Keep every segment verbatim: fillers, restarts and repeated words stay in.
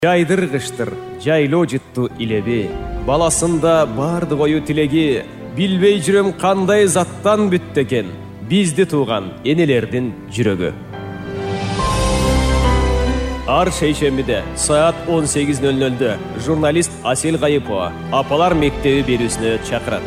Жайдыр кыштыр, жайлоо жытту илеби, баласында барды кою тилеги, билбей жүрөм кандай заттан бүттү экен, бизди тууган энелердин жүрөгү. Ар шейшембиде саат он сегиз ноль нольдө журналист Асел Кайыпова апалар мектеби берүүсүнө чакырат.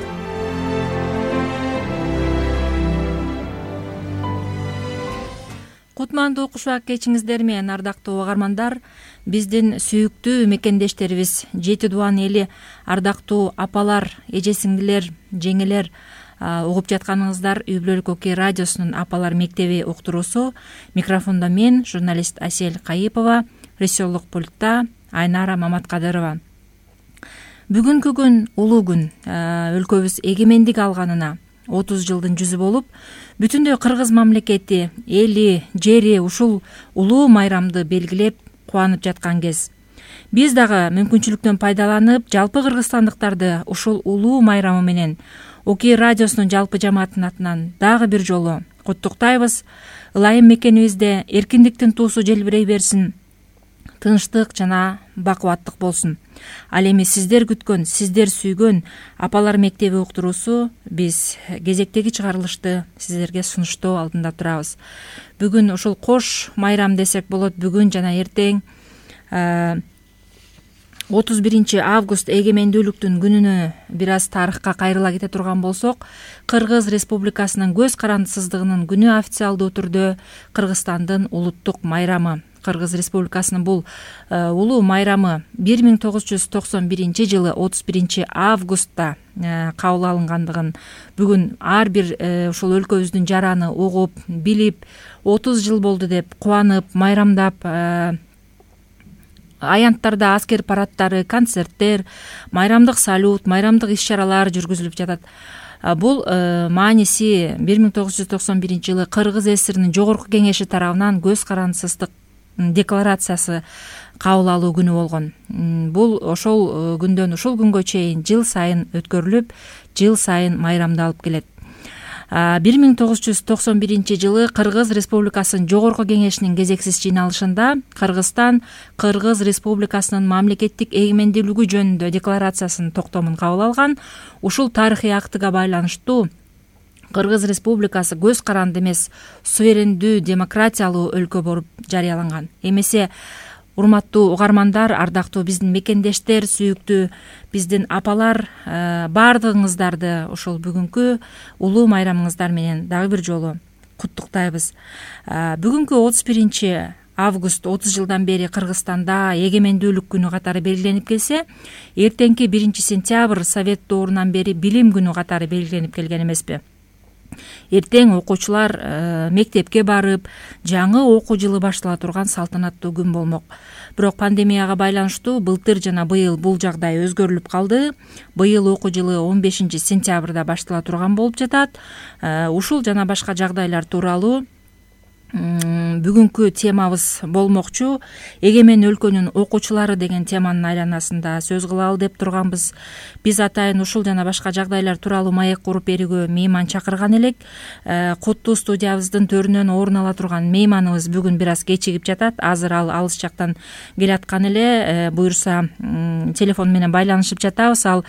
Кутмандуу кушак кечиңиздер менен, ардактуу угармандар. Биздин сүйүктүү мекендештерибиз, жети дубан эли, ардактуу апалар, эже сиңдилер, жеңелер, угуп жатканыңыздар Үй Бүлөлүк Окей радиосунун апалар мектеби уктуруусу. Микрофондо мен, журналист Асел Кайыпова, режиссерлук пультта Айнара Маматкадырова. Бүгүнкү күн улуу күн. Өлкөбүз эгемендик алганына отуз жылдын жүзү болуп, бүтүндөй кыргыз мамлекети, эли, жери ушул улуу майрамды белгилеп кубанып жаткан кез. Биз дагы мүмкүнчүлүктөн пайдаланып, жалпы кыргызстандыктарды ушул улуу майрамы менен Окей радиосунун жалпы жамаатынын атынан дагы бир жолу куттуктайбыз. Ылайым мекенибизде эркиндиктин туусу желбирей берсин, тынчтык жана бакубаттык болсун. Ал эми сиздер күткөн, сиздер сүйгөн апалар мектеби уктуруусу биз кезектеги чыгарылышты сиздерге сунуштоо алдында турабыз. Бүгүн ушул кош майрам десек болот. Бүгүн жана эртең отуз биринчи август эгемендүүлүктүн күнүнө бир аз тарыхка кайрыла кете турган болсок, Кыргыз Республикасынын көз карандысыздыгынын күнү официалдуу түрдө Кыргызстандын улуттук майрамы. Кыргыз Республикасынын бул улуу майрамы бир миң тогуз жүз токсон биринчи жылы отуз биринчи августта кабыл алынгандыгын бүгүн ар бир ушул өлкөбүздүн жараны угуп, билип, отуз жыл болду деп кубанып, майрамдап, аянттарда аскер парадтары, концерттер, майрамдык салют, майрамдык иш-чаралар жүргүзүлүп жатат. Бул мааниси бир миң тогуз жүз токсон биринчи жылы Кыргыз ССРнин жогорку кеңеши тарабынан көз карандысыздык декларациясы кабыл алуу күнү болгон. Бул ошол күндөн ушул күнгө чейин жыл сайын өткөрүлүп, жыл сайын майрамдалып келет. бир миң тогуз жүз токсон биринчи жылы Кыргыз Республикасынын жогорку кеңешинин кезексиз жыйналышында Кыргызстан Кыргыз Республикасынын мамлекеттик эгемендүүлүгү жөнүндө декларациясынын токтомун кабыл алган. Ушул тарыхый актыга байланыштуу Кыргыз Республикасы көз каранды эмес, суверендүү, демократиялуу өлкө болуп жарыяланган. Эмесе, урматтуу угармандар, ардактуу биздин мекендештер, сүйүктүү биздин апалар, баардыгыңыздарды ушул бүгүнкү улуу майрамыңыздар менен дагы бир жолу куттуктайбыз. Бүгүнкү отуз биринчи август отуз жылдан бери Кыргызстанда эгемендүүлүк күнү катары белгиленип келсе, эртеңки биринчи сентябрь Совет доорунан бери билим күнү катары белгиленип келген эмеспи? Эртең окуучулар мектепке барып, жаңы окуу жылы баштала турган салтанаттуу күн болмок. Бирок пандемияга байланыштуу былтыр жана быйыл бул жагдай өзгөрүлүп калды. Быйыл окуу жылы он бешинчи сентябрда баштала турган болуп жатат. Ушул жана башка жагдайлар тууралуу бүгүнкү темабыз болмокчу. Эгемен өлкөнүн окуучулары деген теманын айланасында сөз кылалы деп турганбыз. Биз атайын ушул жана башка жагдайлар тууралуу маек куруп берүүгө мейман чакырган элек. Куттуу студиябыздын төрүнөн орун ала турган мейманыбыз бүгүн бир аз кечигип жатат. Азыр ал алыс жактан келаткан эле. Буюрса телефон менен байланышып жатабыз. Ал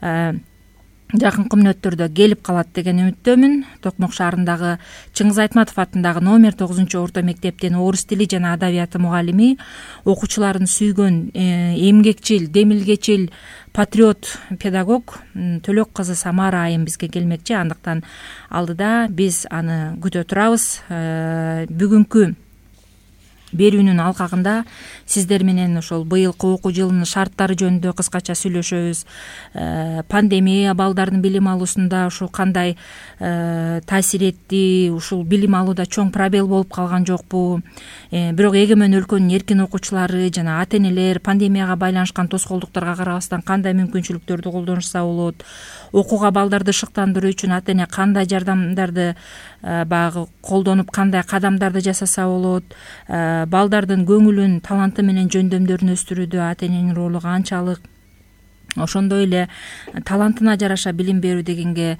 жакынкы мүнөттөрдө келип калат деген үмүттөмүн. Токмок шаарындагы Чыңгыз Айтматов атындагы номер тогузунчу орто мектептин орус тили жана адабияты мугалими, окуучуларын сүйгөн эмгекчил, демилгечил, патриот педагог Төлөк кызы Самара айым бизге келмекчи. Андыктан алдыда биз аны күтө турабыз. Бүгүнкү берүүнүн алкагында сиздер менен ошол быйылкы окуу жылынын шарттары жөнүндө кыскача сүйлөшөбүз. Пандемия балдардын билим алуусунда ушул кандай таасир этти, ушул билим алууда чоң пробел болуп калган жокпу? Бирок эгемен өлкөнүн эркин окуучулары жана ата-энелер пандемияга байланышкан тоскоолдуктарга карабастан кандай мүмкүнчүлүктөрдү колдонушса болот? Окууга балдарды шыктандыруу үчүн ата-эне кандай жардамдарды багы колдонуп, кандай кадамдарды жасаса болот? Балдардын көңүлүн, таланты менен жөндөмдөрүн өстүрүүдө ата-эненин ролу канчалык? ошондой эле талантына жараша билим берүү дегенге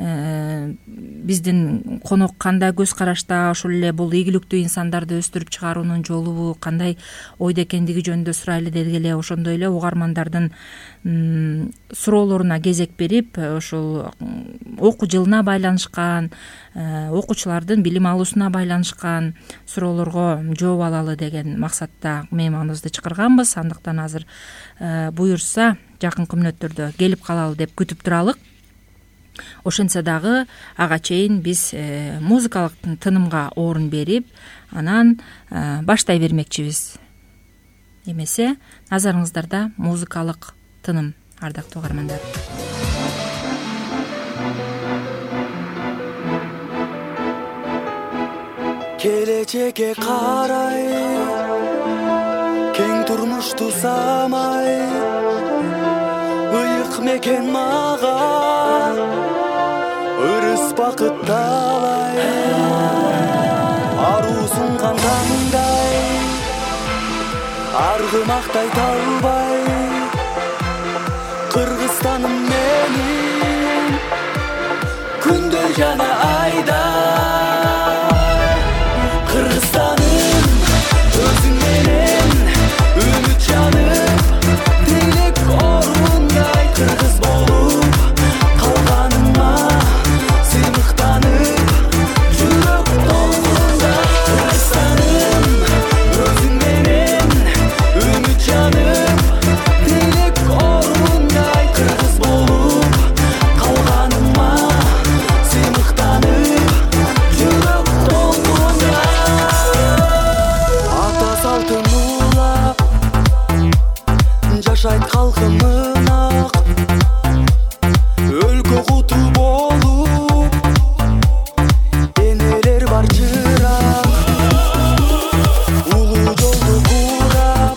биздин конок кандай көз карашта, ошол эле бул ийгиликтүү инсандарды өстүрүп чыгаруунун жолубу кандай ойдо экендиги жөнүндө сурайлы деди эле. Ошондой эле угармандардын суроолоруна кезек берип, ошол окуу жылына байланышкан, окуучулардын билим алуусуна байланышкан суроолорго жооп алалы деген максатта мейманыбызды чакырганбыз. Андыктан азыр буюрса жакынкы мүнөттөрдө келип калалы деп күтүп туралык. Ошентсе дагы ага чейин биз музыкалык тынымга орун берип, анан баштай бермекчибиз. Эмесе назарыңыздарда музыкалык тыным, ардактуу угармандар. Келечекке карай кең турмушту самай, ыйык мекен мага ырыс бакыт талай, аруусун кандай аргымактай талбай, Кыргызстаным менин күндөй жана айдай. Кыргызстаным өзүң менен үмүт жанып, тилек орундай кыргыз болуп калганыма сыймыктанып, жүрөк толкундай. Кыргызстаным өзүң менен үмүт жанып, тилек орундай кыргыз болуп калганыма сыймыктанып, жүрөк толкундай. Ата салтын улап жашайт калкымын ак, өлкө куту болуп энелер бар чырак, улуу жолду курап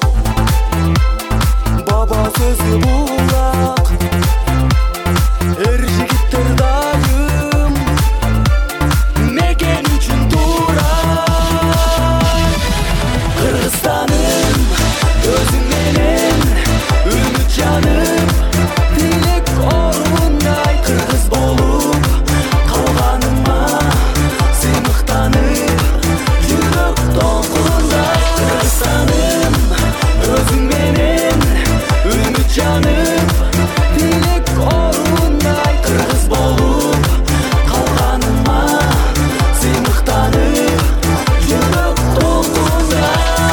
баба сөзү булак, эр жигиттер дайым мекен үчүн турат. Кыргызстаным өзүң менен үмүт жанып, тилек орундай кыргыз болуп калганыма сыймыктанып, жүрөк толкундай. Кыргызстаным өзүң менен үмүт жанып, тилек орундай кыргыз болуп калганыма сыймыктанып, жүрөк толкундай.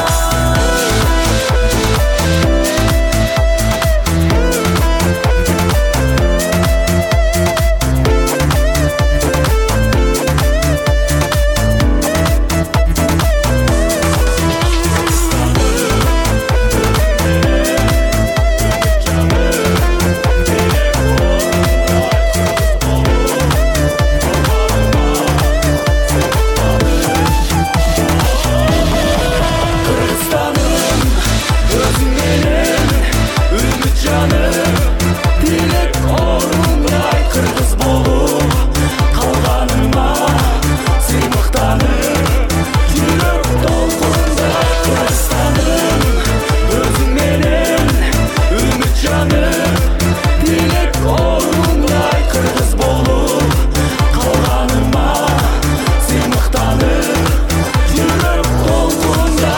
Кыргызстаным өзүң менен үмүт жанып, тилек орундай кыргыз болуп калганыма сыймыктанып, жүрөк толкундай. Кыргызстаным өзүң менен үмүт жанып, тилек орундай кыргыз болуп калганыма сыймыктанып, жүрөк толкундай.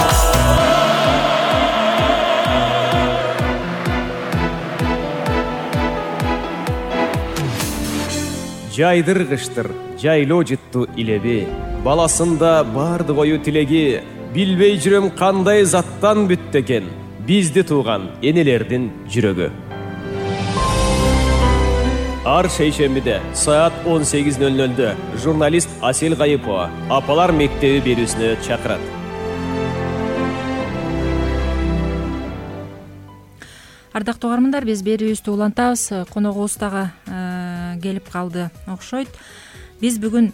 Жайдыргыштыр, жайлоо жытту илеби, баласында бардык ою тилеги, билбей жүрөм кандай заттан бүттү экен бизди тууган энелердин жүрөгү. Ар шейшембиде саат он сегиз ноль нольдө журналист Асел Гайыпова апалар мектеби берүүсүнө чакырат. Ардактуу угармандар, биз берүүбүздү улантабыз. Коногубуз дагы келип калды окшойт. Биз бүгүн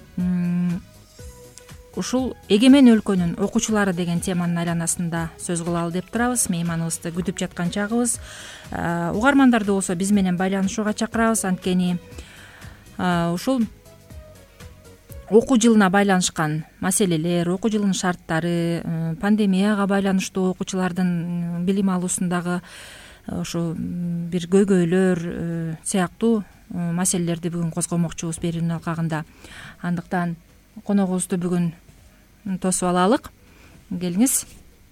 ушул эгемен өлкөнүн окуучулары деген теманын айланасында сөз кылалы деп турабыз. Мейманыбызды күтүп жаткан чагыбыз. Угармандарды болсо биз менен байланышууга чакырабыз. Анткени ушул окуу жылына байланышкан маселелер, окуу жылынын шарттары, пандемияга байланыштуу окуучулардын билим алуусундагы ошо бир көйгөйлөр сыяктуу маселелерди бүгүн козгомокчубуз берүүнүн алкагында. Андыктан коногубузду бүгүн тосуп алалык. Келиңиз.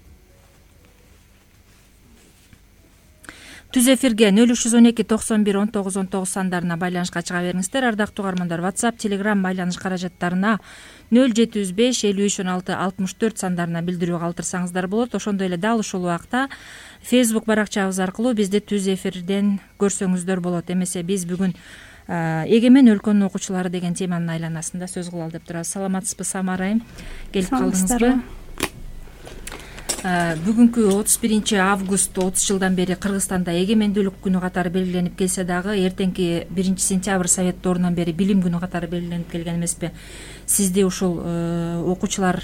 Түз эфирге нөл үч жүз он эки токсон бир он тогуз он тогуз сандарына байланышка чыга бериңиздер. Ардактуу угармандар, WhatsApp, Telegram байланыш каражаттарына нөл жети жүз беш элүү үч он алты алтымыш төрт сандарына билдирүү калтырсаңыздар болот. Ошондой эле дал ушул убакта Facebook баракчабыз аркылуу бизди түз эфирден көрсөңүздөр болот. Эмесе биз бүгүн эгемен өлкөнүн окуучулары деген теманын айланасында сөз кылалы деп турабыз. Саламатсызбы, Самара айым? Келип калдыңызбы? Бүгүнкү отуз биринчи август отуз жылдан бери Кыргызстанда эгемендүүлүк күнү катары белгиленип келсе дагы, эртеңки биринчи сентябрь Совет доорунан бери билим күнү катары белгиленип келген эмеспи? Сизди ушул окуучулар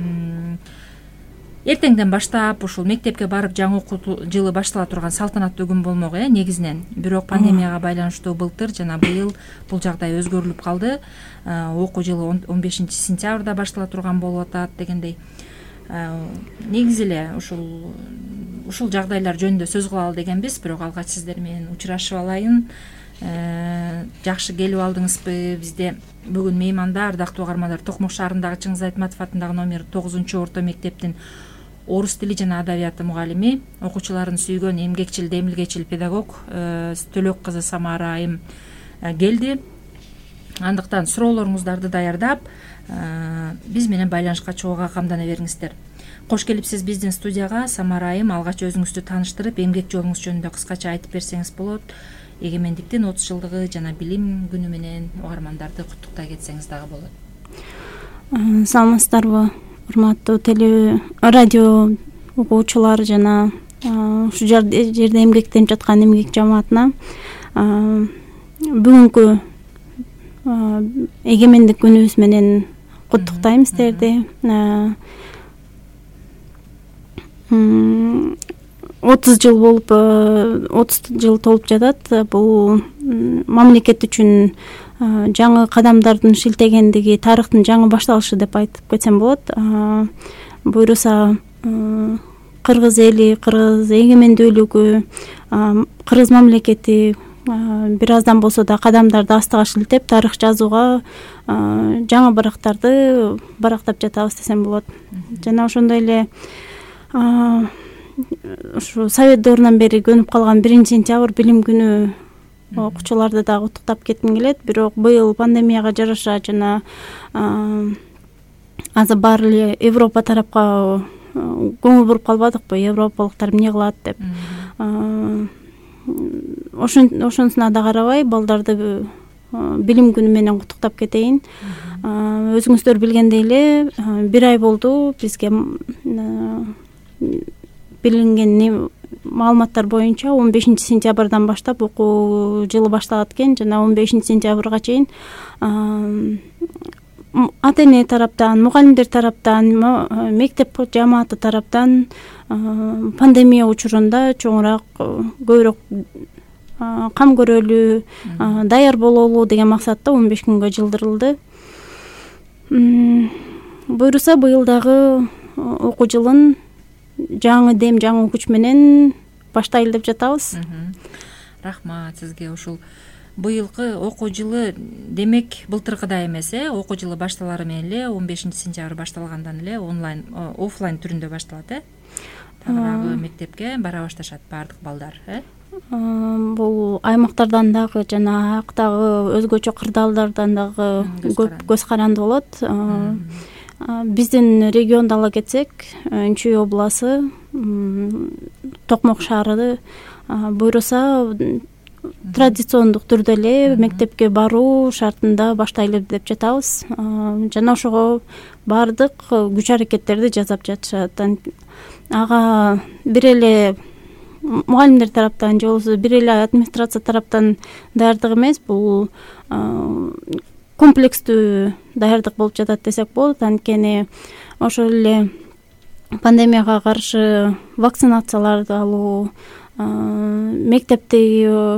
эртеңден баштап ушул мектепке барып жаңы окуу жылы баштала турган салтанаттуу күн болмок, э, негизинен. Бирок пандемияга байланыштуу былтыр жана быйыл бул жагдай өзгөрүлүп калды. Окуу жылы он бешинчи сентябрда баштала турган болуп атат дегендей. Негизи эле ушул ушул жагдайлар жөнүндө сөз кылалы дегенбиз, бирок алгач сиздер менен учурашып алайын. Жакшы келип алдыңызбы? Бизде бүгүн мейманда ардактуу угармандар, Токмок шаарындагы Чыңгыз Айтматов атындагы номер тогузунчу орто мектептин орус тили жана адабияты мугалими, окуучуларын сүйгөн эмгекчил, демилгечил педагог Төлөк кызы Самара айым келди. Андыктан суроолоруңуздарды даярдап, биз менен байланышка чыгууга камдана бериңиздер. Кош келипсиз биздин студияга. Самара айым, алгач өзүңүздү тааныштырып, эмгек жолуңуз жөнүндө кыскача айтып берсеңиз болот. Эгемендиктин отуз жылдыгы жана билим күнү менен угармандарды куттуктай кетсеңиз дагы болот. Саламатсыздарбы, урматтуу теле радио угуучулар жана ушул жерде эмгектенип жаткан эмгек жамаатына бүгүнкү эгемендик күнүбүз менен куттуктайм сиздерди. отуз жыл болуп отуз жыл толуп жатат. Бул мамлекет үчүн жаңы кадамдардын шилтегендиги, тарыхтын жаңы башталышы деп айтып кетсем болот. Буюрса кыргыз эли, кыргыз эгемендүүлүгү, кыргыз мамлекети бир аздан болсо да кадамдарды астыга шилтеп, тарых жазууга жаңы барактарды барактап жатабыз десем болот. Жана ошондой эле ушу Совет доорунан бери көнүп калган биринчи сентябрь билим күнү окуучуларды дагы куттуктап кетким келет. Бирок быйыл пандемияга жараша жана азыр баары эле Европа тарапка көңүл буруп калбадыкпы, европалыктар эмне кылат деп. Ошонусуна да карабай, балдарды билим күнү менен куттуктап кетейин. Өзүңүздөр билгендей эле бир ай болду бизге билинген маалыматтар боюнча он бешинчи сентябрдан баштап окуу жылы башталат экен жана он бешинчи сентябрга чейин ата-эне тараптан, мугалимдер тараптан, мектеп жамааты тараптан пандемия учурунда чоңураак, көбүрөөк кам көрөлү, даяр бололу деген максатта он беш күнгө жылдырылды. Буюрса быйылдагы окуу жылын жаңы дем, жаңы күч менен баштайлы деп жатабыз. Рахмат сизге. Ушул быйылкы окуу жылы демек былтыркыдай эмес, э, окуу жылы башталары менен эле он бешинчи сентябрь башталгандан эле онлайн, офлайн түрүндө башталат, э? Дагы мектепке бара башташат баардык балдар, э? Бул аймактардан дагы жана аяктагы өзгөчө кырдаалдардан дагы көп көз каранды болот. Биздин регионду ала кетсек, Чүй областы, Токмок шаары буйруса традициондук түрдө эле мектепке баруу шартында баштайлы деп жатабыз. Жана ошого баардык күч аракеттерди жасап жатышат. Ага бир эле мугалимдер тараптан же болбосо бир эле администрация тараптан даярдык эмес, бул комплекстүү даярдык болуп жатат десек болот. Анткени ошол эле пандемияга каршы вакцинацияларды алуу, мектептеги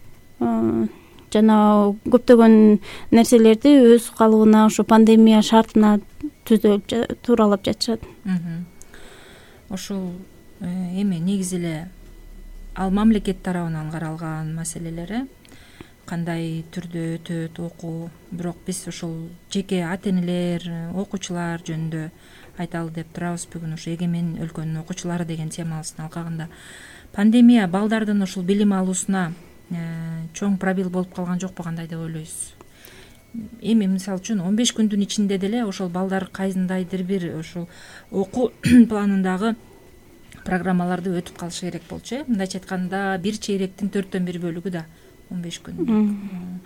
жана көптөгөн нерселерди өз калыбына ошо пандемия шартына түзөлүп тууралап жатышат. Ошол эми негизи эле ал мамлекет тарабынан каралган маселелер, кандай түрдө өтөт окуу. Бирок биз ушул жеке ата-энелер, окуучулар жөнүндө айталы деп турабыз бүгүн. Ушу эгемен өлкөнүн окуучулары деген темабыздын алкагында. Пандемия балдардын ушул билим алуусуна чоң пробел болуп калган жокпу, кандай деп ойлойсуз? Эми мисалы үчүн он беш күндүн ичинде деле ошол балдар кайсындайдыр бир ушул окуу планындагы программаларды өтүп калышы керек болчу. Э мындайча айтканда бир чейректин төрттөн бир бөлүгү да он беш күн.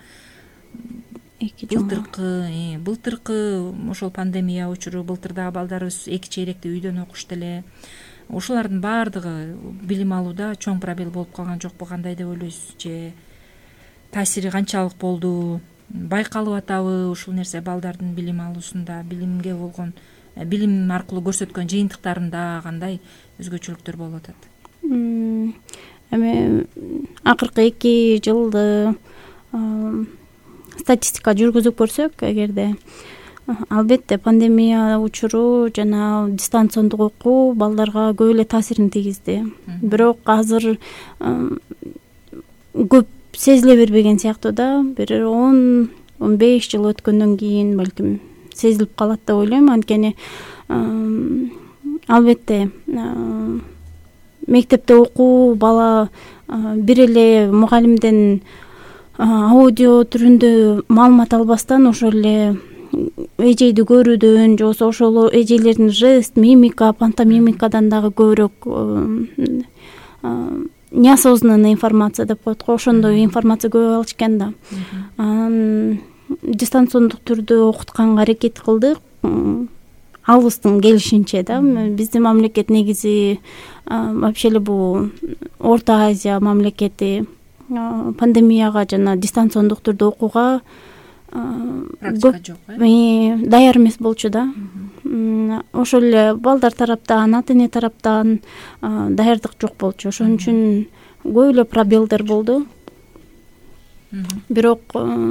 Былтыркы былтыркы ошол пандемия учуру, былтырдагы балдарыбыз эки чейректи үйдөн окушту эле. Ушулардын баардыгы билим алууда чоң пробел болуп калган жокпу, кандай деп ойлойсуз? Же таасири канчалык болду? Байкалып атабы ушул нерсе балдардын билим алуусунда, билимге болгон, билим аркылуу көрсөткөн жыйынтыктарында кандай өзгөчөлүктөр болуп атат? Эми акыркы эки жылды статистика жүргүзүп көрсөк, эгерде албетте пандемия учуру жана дистанциондук окуу балдарга көп эле таасирин тийгизди. Бирок азыр көп сезиле бербеген сыяктуу да. Бир он он беш жыл өткөндөн кийин балким сезилип калат деп ойлойм. Анткени албетте мектепте окуу бала бир эле мугалимден аудио түрүндө маалымат албастан ошол эле эжейди көрүүдөн, же болбосо ошол эжейлердин жест, мимика, пантомимикадан дагы көбүрөөк неосознанный информация деп коет го, ошондой информация көп алыш экен да. Анан дистанциондук түрдө окутканга аракет кылдык, алыбыздын келишинче да. Биздин мамлекет негизи вообще эле бул Орто Азия мамлекети пандемияга жана дистанциондук түрдө окууга практика жок, даяр эмес болчу да. Ошол эле балдар тараптан, ата-эне тараптан даярдык жок болчу. Ошон үчүн көп эле пробелдер болду. Бирок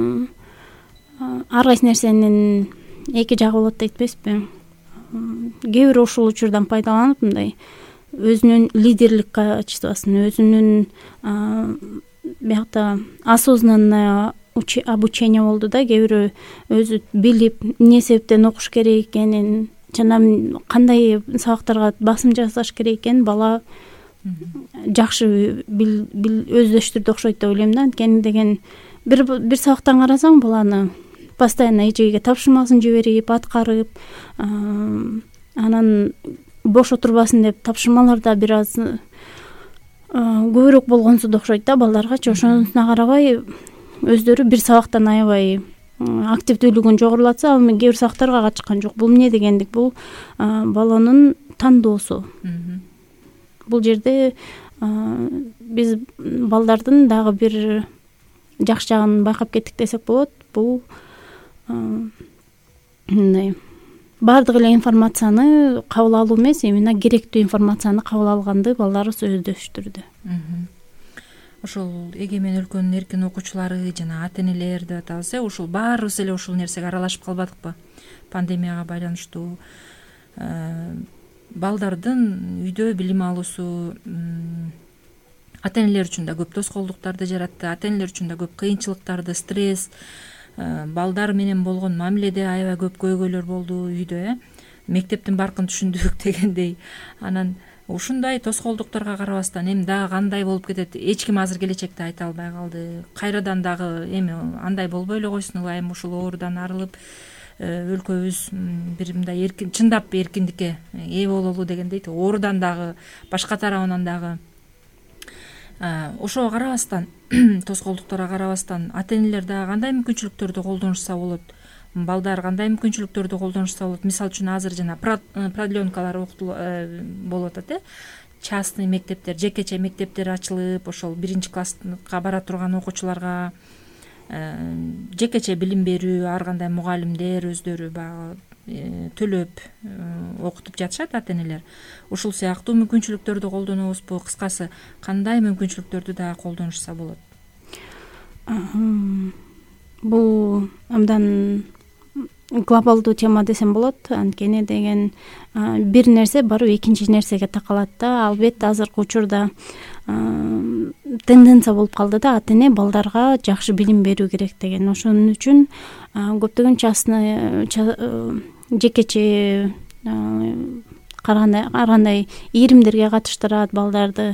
ар кайсы нерсенин эки жагы болот дейтпесизби? Кээ бир ушул учурдан пайдаланып, мындай өзүнүн лидерлик качествосын, өзүнүн биякта осознанное обучение болду да. Кээ бирөө өзү билип, эмне себептен окуш керек экенин жана кандай сабактарга басым жасаш керек экенин бала жакшы өздөштүрдү окшойт деп ойлойм да. Анткени деген бир бир сабактан карасаң, баланы постоянно эжеге тапшырмасын жиберип, аткарып, анан бош отурбасын деп тапшырмаларда бир аз көбүрөөк болгонсуд окшойт да балдаргачы. Ошонусуна карабай өздөрү бир сабактан аябай активдүүлүгүн жогорулатса, ал эми кээ бир сабактарга катышкан жок. Бул эмне дегендик? Бул баланын тандоосу. Бул жерде биз балдардын дагы бир жакшы жагын байкап кеттик десек болот. Бул мындай баардык эле информацияны кабыл алуу эмес, именно керектүү информацияны кабыл алганды балдарыбыз өздөштүрдү. Ошол эгемен өлкөнүн эркин окуучулары жана ата-энелер деп атабыз, э ушул баарыбыз эле ушул нерсеге аралашып калбадыкпы? Пандемияга байланыштуу балдардын үйдө билим алуусу ата-энелер үчүн да көп тоскоолдуктарды жаратты, ата-энелер үчүн да көп кыйынчылыктарды, стресс, балдар менен болгон мамиледе аябай көп көйгөйлөр болду үйдө, э мектептин баркын түшүндүк дегендей. Анан ушундай тоскоолдуктарга карабастан эми дагы кандай болуп кетет, эч ким азыр келечекте айта албай калды. Кайрадан дагы эми андай болбой эле койсун, ылайым ушул оорудан арылып өлкөбүз бир мындай эркин, чындап эркиндикке ээ бололу дегендей, оорудан дагы башка тарабынан дагы ошого карабастан, тоскоолдуктарга карабастан ата-энелер дагы кандай мүмкүнчүлүктөрдү колдонушса болот? Балдар кандай мүмкүнчүлүктөрдү колдонушса болот? Мисалы үчүн азыр жана продленкалар болуп атат, э частный мектептер, жекече мектептер ачылып, ошол биринчи класска бара турган окуучуларга жекече билим берүү, ар кандай мугалимдер өздөрү баягы төлөп окутуп жатышат ата-энелер. Ушул сыяктуу мүмкүнчүлүктөрдү колдонобузбу? Кыскасы, кандай мүмкүнчүлүктөрдү дагы колдонушса болот? Бул абдан глобалдуу тема десем болот. Анткени деген бир нерсе барып экинчи нерсеге такалат да. Албетте азыркы учурда тенденция болуп калды да, ата эне балдарга жакшы билим берүү керек деген. Ошон үчүн көптөгөн частный жекече карагандай ийримдерге катыштырат балдарды,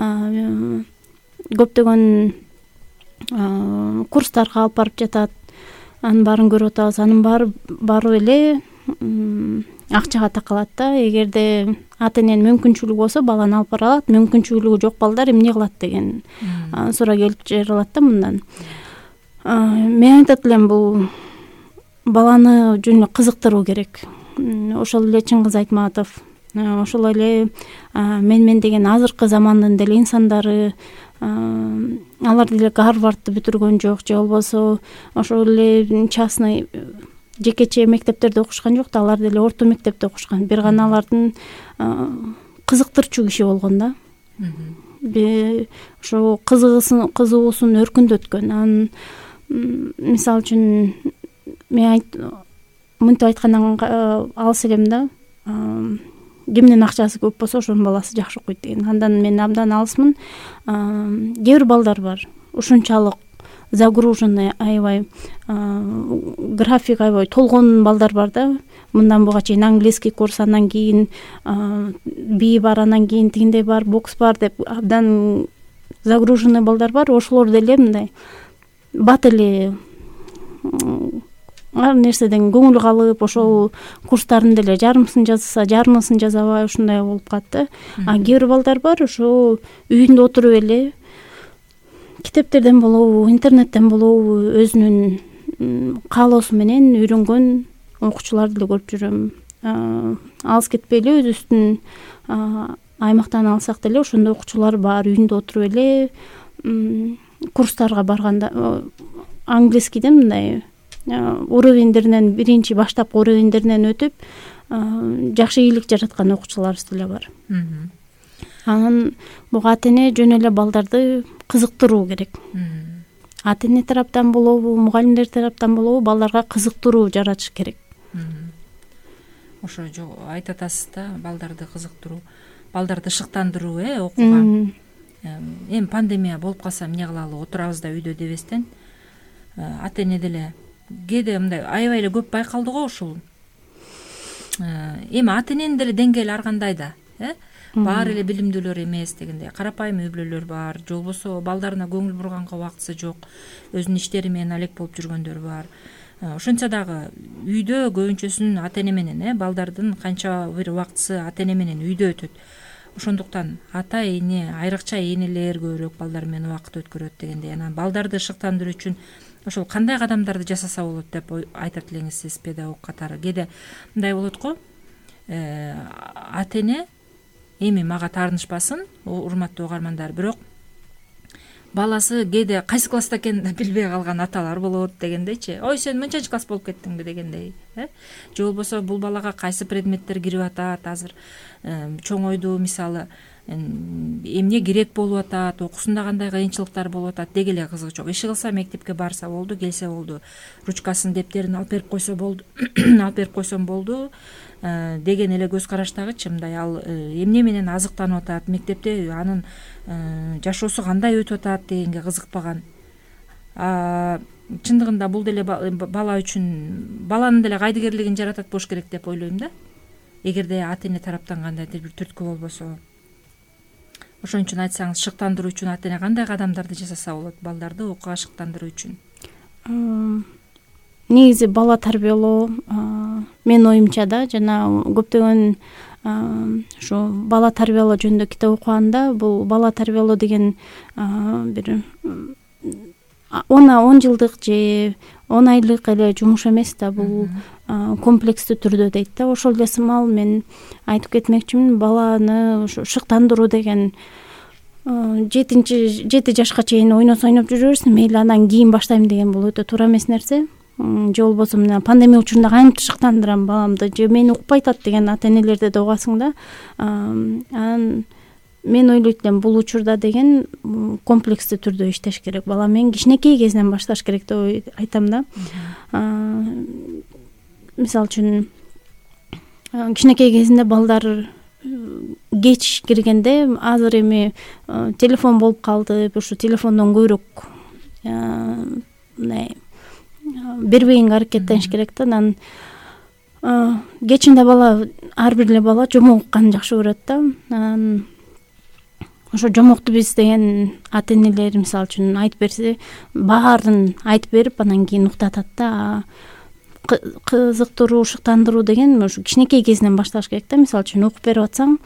көптөгөн курстарга алып барып жатат. Анын баарын көрүп атабыз. Анын баары барып эле акчага такалат да. Эгерде ата эненин мүмкүнчүлүгү болсо баланы алып бара алат, мүмкүнчүлүгү жок балдар эмне кылат деген суроо келип жаралат да мындан. Мен айтат элем, бул баланы жөн эле кызыктыруу керек. Ошол эле Чыңгыз Айтматов, ошол эле мен деген азыркы замандын деле инсандары, алар деле Гарвардты бүтүргөн жок, же болбосо ошол эле частный жекече мектептерде окушкан жок да, алар деле орто мектепте окушкан. Бир гана алардын кызыктырчу киши болгон да. Ошо кызыгуусун өркүндөткөн. Анан мисалы үчүн мен мынтип айткандан алыс элем да. Кимдин акчасы көп болсо ошонун баласы жакшы окуйт деген. Андан мен абдан алысмын. Кээ бир балдар бар, ушунчалык загруженный, аябай график аябай толгон балдар бар да. Мындан буга чейин английский курс, андан кийин би бар, андан кийин тигиндей бар, бокс бар деп абдан загруженный балдар бар. Ошолор деле мындай бат эле ар нерседен көңүл калып, ошол курстарын деле жарымсын жазса, жарымысын жазабай ушундай болуп калат да. А кээ бир балдар бар, ошо үйүндө отуруп эле китептерден болобу, интернеттен болобу өзүнүн каалоосу менен үйрөнгөн окуучуларды деле көрүп жүрөм. Алыс кетпейли, өзүбүздүн аймактан алсак деле ошондой окуучулар бар. Үйүндө отуруп эле курстарга барганда английскийден мындай уровендеринен, биринчи баштапкы уровендеринен өтүп жакшы ийгилик жараткан окуучуларыбыз деле бар. Анан буга ата эне жөн эле балдарды кызыктыруу керек. Ата эне тараптан болобу, мугалимдер тараптан болобу балдарга кызыктыруу жаратыш керек. Ошо айтып атасыз да, балдарды кызыктыруу, балдарды шыктандыруу, э, окууга. Эми пандемия болуп калса эмне кылалы, отурабыз да үйдө дебестен, ата эне деле кээде мындай аябай эле көп байкалды го ушул. Эми ата эненин деле деңгээли ар кандай да, э? Баары эле билимдүүлөр эмес дегендей, карапайым үй бүлөлөр бар, же болбосо балдарына көңүл бурганга убактысы жок, өзүнүн иштери менен алек болуп жүргөндөр бар. Ошентсе дагы үйдө көбүнчөсүнүн ата эне менен, э, балдардын канча бир убактысы ата эне менен үйдө өтөт. Ошондуктан ата эне, айрыкча энелер көбүрөөк балдар менен убакыт өткөрөт дегендей. Анан балдарды шыктандыруу үчүн ошол кандай кадамдарды жасаса болот деп айтат элеңиз сиз педагог катары. Кээде мындай болот го, ата эне эми мага таарынышпасын, урматтуу угармандар, бирок баласы кээде кайсы класста экенин билбей калган аталар болот дегендейчи. Ой, сен мынчанчы класс болуп кеттиңби дегендей, э? Же болбосо бул балага кайсы предметтер кирип атат азыр, чоңойду, мисалы эмне керек болуп атат, окуусунда кандай кыйынчылыктар болуп атат деги эле кызыгы жок. Иши кылса мектепке барса болду, келсе болду, ручкасын, дептерин алып берип койсо болду, алып берип койсом болду деген эле көз караштагычы. Мындай ал эмне менен азыктанып атат, мектепте анын жашоосу кандай өтүп атат дегенге кызыкпаган. Чындыгында бул деле бала үчүн, баланын деле кайдыгерлигин жаратат болуш керек деп ойлойм да, эгерде ата эне тараптан кандайдыр бир түрткү болбосо. Ошон үчүн айтсаңыз, шыктандыруу үчүн ата эне кандай кадамдарды жасаса болот балдарды окууга шыктандыруу үчүн? Негизи бала тарбиялоо, менин оюмча да, жана көптөгөн ошо бала тарбиялоо жөнүндө китеп окуганда, бул бала тарбиялоо деген бир он жылдык же он айлык эле жумуш эмес да, бул комплекстүү түрдө дейт да. Ошол эле сымал мен айтып кетмекчимин, баланы ошо шыктандыруу деген жетинчи жети жашка чейин ойносо ойноп жүрө берсин, мейли анан кийин баштайм деген бул өтө туура эмес нерсе. Же болбосо мына пандемия учурунда кантип шыктандырам баламды, же мени укпай атат деген ата энелерди да угасың да. Анан мен ойлойт элем, бул учурда деген комплекстүү түрдө иштеш керек. Бала менен кичинекей кезинен башташ керек деп айтам да. Мисалы үчүн кичинекей кезинде балдар кеч киргенде азыр эми телефон болуп калды, ушу телефондон көбүрөөк мындай бербегенге аракеттениш керек да. Анан кечинде бала ар бир эле бала жомок укканды жакшы көрөт да. Анан ошо жомокту биз деген ата энелер мисалы үчүн айтып берсе, баарын айтып берип анан кийин уктатат да. Кызыктыруу, ушуктандыруу деген ушу кичинекей кезинен башташ керек да. Мисалы үчүн окуп берип атсаң,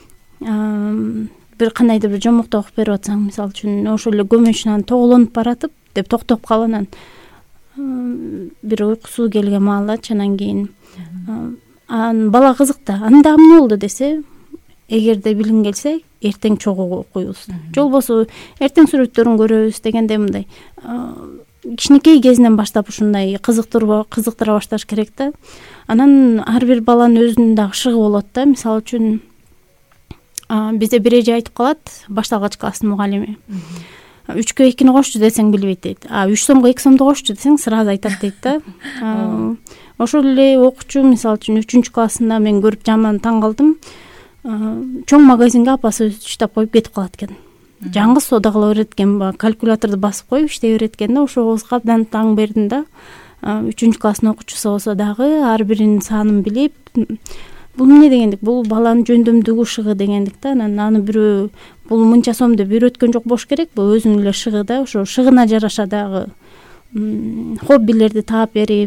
бир кандайдыр бир жомокту окуп берип атсаң, мисалы үчүн ошол эле көмөчүнөн тоголонуп баратып деп токтоп калып анан бир уйкусу келген маалдачы, анан кийин анан бала кызыкта, анан дагы эмне болду десе, эгерде билим келсе эртең чогуу окуйбуз, же болбосо эртең сүрөттөрүн көрөбүз дегенде мындай кичинекей кезинен баштап ушундай кызыктыра кызыктыра башташ керек да. Анан ар бир баланын өзүнүн дагы шыгы болот да. Мисалы үчүн бизде бир эже айтып калат, башталгыч класстын мугалими: үчкө экини кошчу десең билбейт дейт, а үч сомго эки сомду кошчу десең сразу айтат дейт да. Ошол эле окуучу мисалы үчүн үчүнчү классында мен көрүп жаман таң калдым. Чоң магазинге апасы өзү иштеп коюп кетип калат экен. Жаңгыз сода кыла берет экен, калькуляторду басып коюп иштей берет экен да. Ошого абдан таң бердим да. үчүнчү класстын окуучусу болсо дагы ар биринин санын билип, бул эмне дегендик, бул баланын жөндөмдүгү, шыгы дегендик да. Анан аны бирөө бул мынча сом деп үйрөткөн жок болуш керек, бул өзүнүн эле шыгы да. Ошо шыгына жараша дагы хоббилерди таап берип,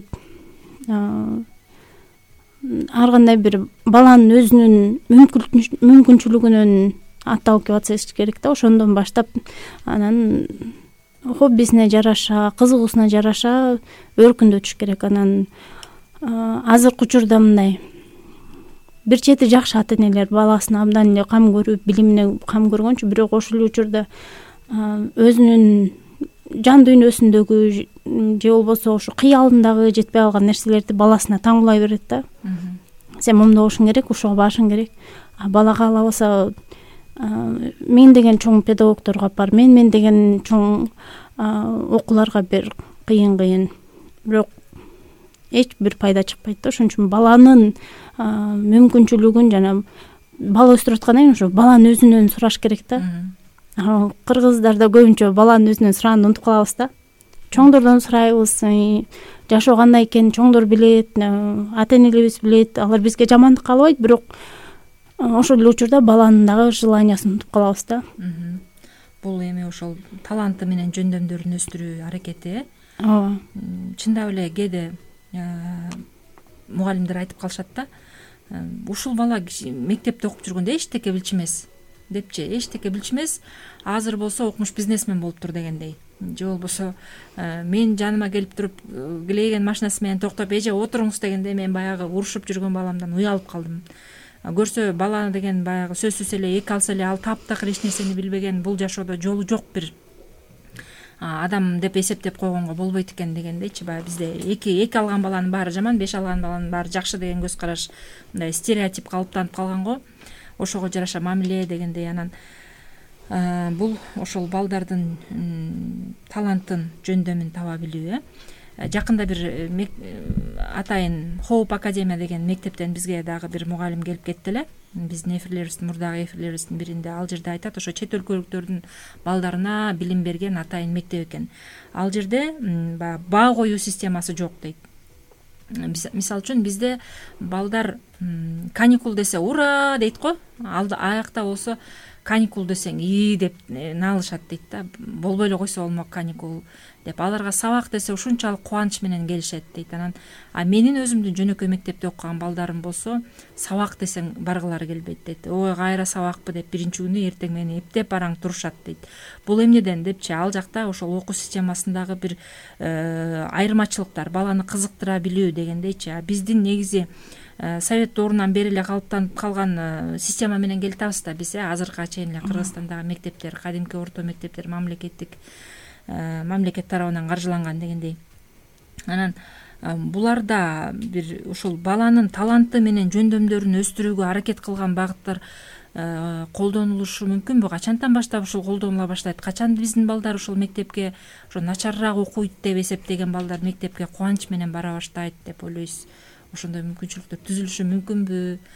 ар кандай бир баланын өзүнүн мүмкүнчүлүгүнөн атталып келип атса керек да. Ошондон баштап анан хоббисине жараша, кызыгуусуна жараша өркүндөтүш керек. Анан азыркы учурда мындай бир чети жакшы ата энелер баласына абдан эле кам көрүп, билимине кам көргөнчү, бирок ошол эле учурда өзүнүн жан дүйнөсүндөгү же болбосо ошо кыялындагы жетпей калган нерселерди баласына таңбылай берет да. Сен момунду болушуң керек, ушуга барышың керек. А бала каалабаса мен деген чоң педагогдорго бар, мен мен деген чоң окууларга бер, кыйын-кыйын. Бирок эч бир пайда чыкпайт да. Ошон үчүн баланын мүмкүнчүлүгүн жана бала өстүрүп аткандан кийин ошо баланын өзүнөн сураш керек да. Кыргыздарда көбүнчө баланын өзүнөн сураганды унутуп калабыз да. Чоңдордон сурайбыз, жашоо кандай экенин чоңдор билет, ата энелерибиз билет, алар бизге жамандык каалабайт, бирок ошол эле учурда баланын дагы желаниясын унутуп калабыз да. Бул эми ошол таланты менен жөндөмдөрүн өстүрүү аракети. Ооба. Чындап эле кээде мугалимдер айтып калышат да, ушул бала мектепте окуп жүргөндө эчтеке билчү эмес депчи, эчтеке билчү эмес, азыр болсо окумуш бизнесмен болуптур дегендей. Же болбосо мен жаныма келип туруп килейген машинасы менен токтоп, эже отуруңуз дегенде мен баягы урушуп жүргөн баламдан уялып калдым. Көрсө бала деген баягы сөзсүз эле эки алса эле ал таптакыр эч нерсени билбеген, бул жашоодо жолу жок бир адам деп эсептеп койгонго болбойт экен дегендейчи. Баягы бизде эки эки алган баланын баары жаман, беш алган баланын баары жакшы деген көз караш мындай стереотип калыптанып калган го. Ошого жараша мамиле дегендей. Анан бул ошол балдардын талантын, жөндөмүн таба билүү. Жакында бир атайын Хоуп Академия деген мектептен бизге дагы бир мугалим келип кетти эле. Биздин эфирлерибиздин, мурдагы эфирлерибиздин биринде ал жерде айтат, ошо чет өлкөлүктөрдүн балдарына билим берген атайын мектеп экен. Ал жерде баягы баа коюу системасы жок дейт. Мисалы үчүн бизде балдар каникул десе ура дейт го, ал аякта болсо каникул десең ии деп наалышат дейт да. Болбой эле койсо болмок каникул деп. Аларга сабак десе ушунчалык кубанч менен келишет дейт. Анан а менин өзүмдүн жөнөкөй мектепте окуган балдарым болсо сабак десең баргылары келбейт дейт. Ой, кайра сабакпы деп биринчи күнү эртең мени эптеп бараң турушат дейт. Бул эмнеден депчи, ал жакта ошол окуу системасындагы бир айырмачылыктар, баланы кызыктыра билүү дегендейчи. Биздин негизи совет доорунан бери эле калыптанып калган система менен келатабыз да биз. Азыркыга чейин эле Кыргызстандагы мектептер, кадимки орто мектептер мамлекеттик мамлекет тарабынан каржыланган дегендей. Анан буларда бир ушул баланын таланты менен жөндөмдөрүн өстүрүүгө аракет кылган багыттар колдонулушу мүмкүнбү? Качантан баштап ушул колдонула баштайт? Качан биздин балдар ушул мектепке ошо начарыраак окуйт деп эсептеген балдар мектепке кубанч менен бара баштайт деп ойлойсуз? Ошондой мүмкүнчүлүктөр түзүлүшү мүмкүнбү?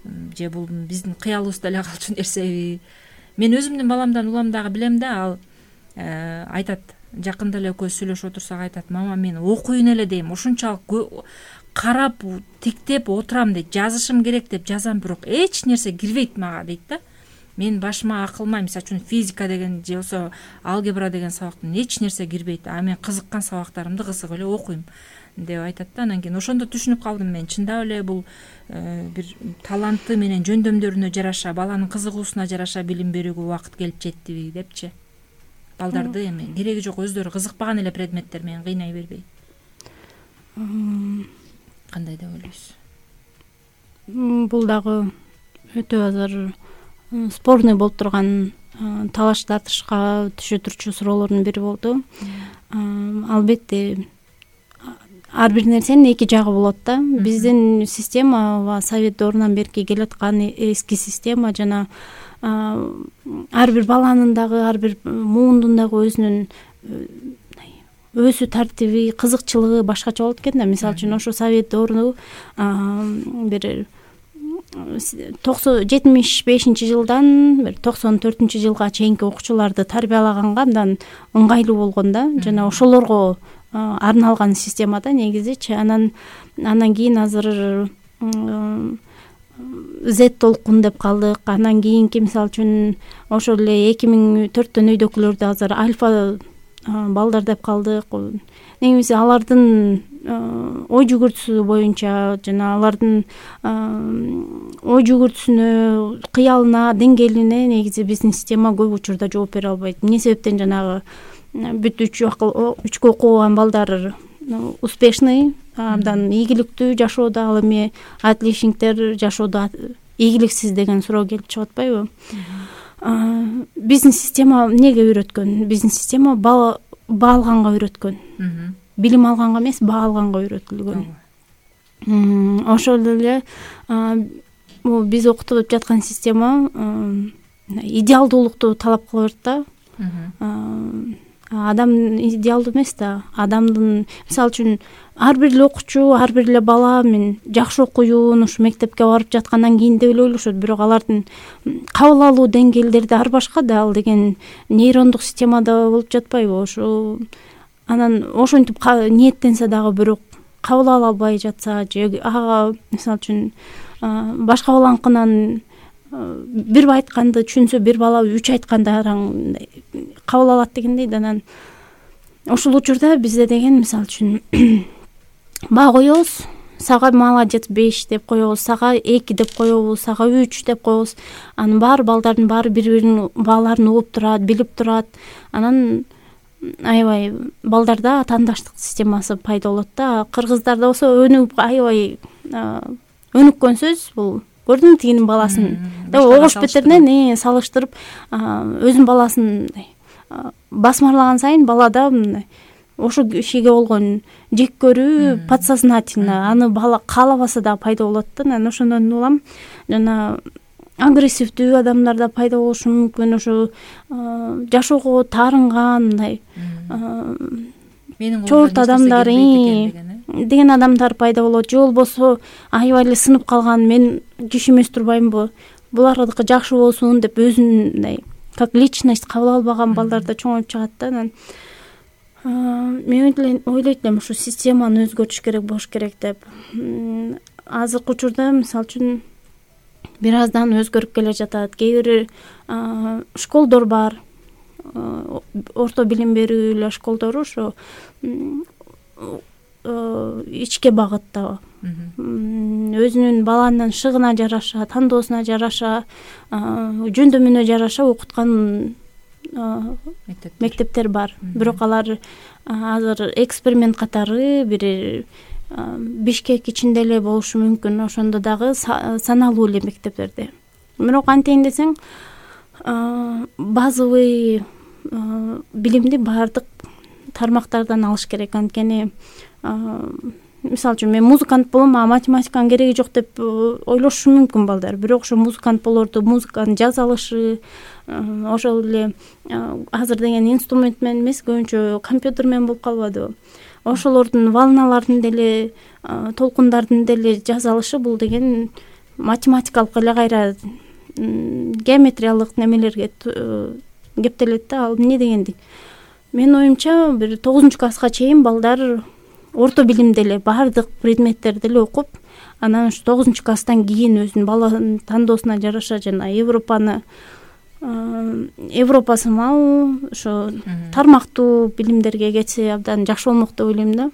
же бул биздин кыялыбызда эле калчу нерсеби? Мен өзүмдүн баламдан улам дагы билем да, ал айтат, жакында эле экөөбүз сүйлөшүп отурсак айтат, мама мен окуйн эле дейм, ушунчалык карап тиктеп отурам дейт, жазышым керек деп жазам, бирок эч нерсе кирбейт мага дейт да. Мен башыма акылмай, мисалы үчүн физика деген же болбосо алгебра деген сабактан эч нерсе кирбейт, а мен кызыккан сабактарымды кызыгып эле окуйм деп айтат да. Анан кийин ошондо түшүнүп калдым мен, чындап эле бул бир таланты менен жөндөмдөрүнө жараша, баланын кызыгуусуна жараша билим берүүгө убакыт келип жеттиби депчи. Балдарды эми кереги жок, өздөрү кызыкпаган эле предметтер менен кыйнай бербей. Кандай деп ойлойсуз? Бул дагы өтө азыр спорный болуп турган, талаш тартышка түшө турчу суроолордун бири болду. Албетте ар бир нерсенин эки жагы болот да. Биздин система совет доорунан берки келаткан эски система жана ар бир баланын дагы, ар бир муундун дагы өзүнүн өсүү тартиби, кызыкчылыгы башкача болот экен да. Мисалы үчүн ошо совет доору бир жетимиш бешинчи жылдан бир токсон төртүнчү жылга чейинки окуучуларды тарбиялаганга абдан ыңгайлуу болгон да, жана ошолорго арналган система да негизичи. Анан андан кийин азыр Z толкун деп калдык. Андан кийинки мисалы үчүн ошол эле эки миң төрттөн өйдөкүлөрдү азыр альфа балдар деп калдык. Негизи алардын ой жүгүртүүсү боюнча жана алардын ой жүгүртүүсүнө, кыялына, деңгээлине негизи биздин система көп учурда жооп бере албайт. Эмне себептен жанагы бүт үч үчкө окуган балдар успешный, абдан ийгиликтүү жашоодо, ал эми отличниктер жашоодо ийгиликсиз деген суроо келип чыгып атпайбы? Биздин система эмнеге үйрөткөн? Биздин система баа алганга үйрөткөн. Билим алганга эмес, баа алганга үйрөтүлгөн. Ошол эле биз окутуп жаткан система идеалдуулукту талап кыла берет да. Адам идеалдуу эмес да. Адамдын, мисалы үчүн, ар бир эле окуучу, ар бир эле бала мен жакшы окуйюн, ушу мектепке барып жаткандан кийин деп эле ойлошот, бирок алардын кабыл алуу деңгээлдери ар башка да. Ал деген нейрондук системада болуп жатпайбы? Ошо анан ошентип ниеттенсе дагы бирок кабыл ала албай жатса, же ага мисалы үчүн башка баланыкынан бир айтканды түшүнсө, бир бала үч айтканда араң кабыл алат дегендей да. Анан ошол учурда бизде деген мисалы үчүн баа коебуз, сага молодец беш деп коебуз, сага эки деп коебуз, сага үч деп коебуз. Анын баары балдардын баары бири-биринин бааларын угуп турат, билип турат. Анан аябай балдарда атаандаштык системасы пайда болот да. Кыргыздарда болсо өнүгүп аябай өнүккөн сөз бул. Көрдүңбү тигинин баласын да огош бетеринен салыштырып, өзүнүн баласын басмарлаган сайын балада мындай ошо кишиге болгон жек көрүү подсознательно, аны бала каалабаса да пайда болот да. Анан ошондон улам жана агрессивдүү адамдар да пайда болушу мүмкүн. Ошо жашоого таарынган мындай чорт адамдар деген адамдар пайда болот. Же болбосо аябай эле сынып калган, мен киши эмес турбаймынбы, булардыкы жакшы болсун деп өзүн мындай как личность кабыл албаган балдар да чоңоюп чыгат да. Анан мен ойлойт элем, ушу системаны өзгөртүш керек болуш керек деп. Азыркы учурда мисалы үчүн бир аздан өзгөрүп келе жатат. Кээ бир школдор бар, орто билим берүү эле школдору ошо ичке багытта, өзүнүн баланын шыгына жараша, тандоосуна жараша, жөндөмүнө жараша окуткан мектептер бар. Бирок алар азыр эксперимент катары бир Бишкек ичинде эле болушу мүмкүн, ошондо дагы саналуу эле мектептерде. Бирок антейин десең, базовый билимди баардык тармактардан алыш керек. Анткени мисалы үчүн мен музыкант болом, а математиканын кереги жок деп ойлошу мүмкүн балдар. Бирок ошо музыкант болорду, музыканы жаза алышы, ошол эле азыр деген инструмент менен эмес, көбүнчө компьютер менен болуп калбадыбы? Ошолордун волналарын деле, толкундарын деле жаза алышы, бул деген математикалык эле кайра геометриялык немелерге кептелет да. Ал эмне дегендик? Менин оюмча бир тогузунчу класска чейин балдар орто билимде эле баардык предметтерди эле окуп, анан ушу тогузунчу класстан кийин өзүнүн баланын тандоосуна жараша жана Европаны Европа сымал ошо тармактуу билимдерге кетсе абдан жакшы болмок деп ойлойм да.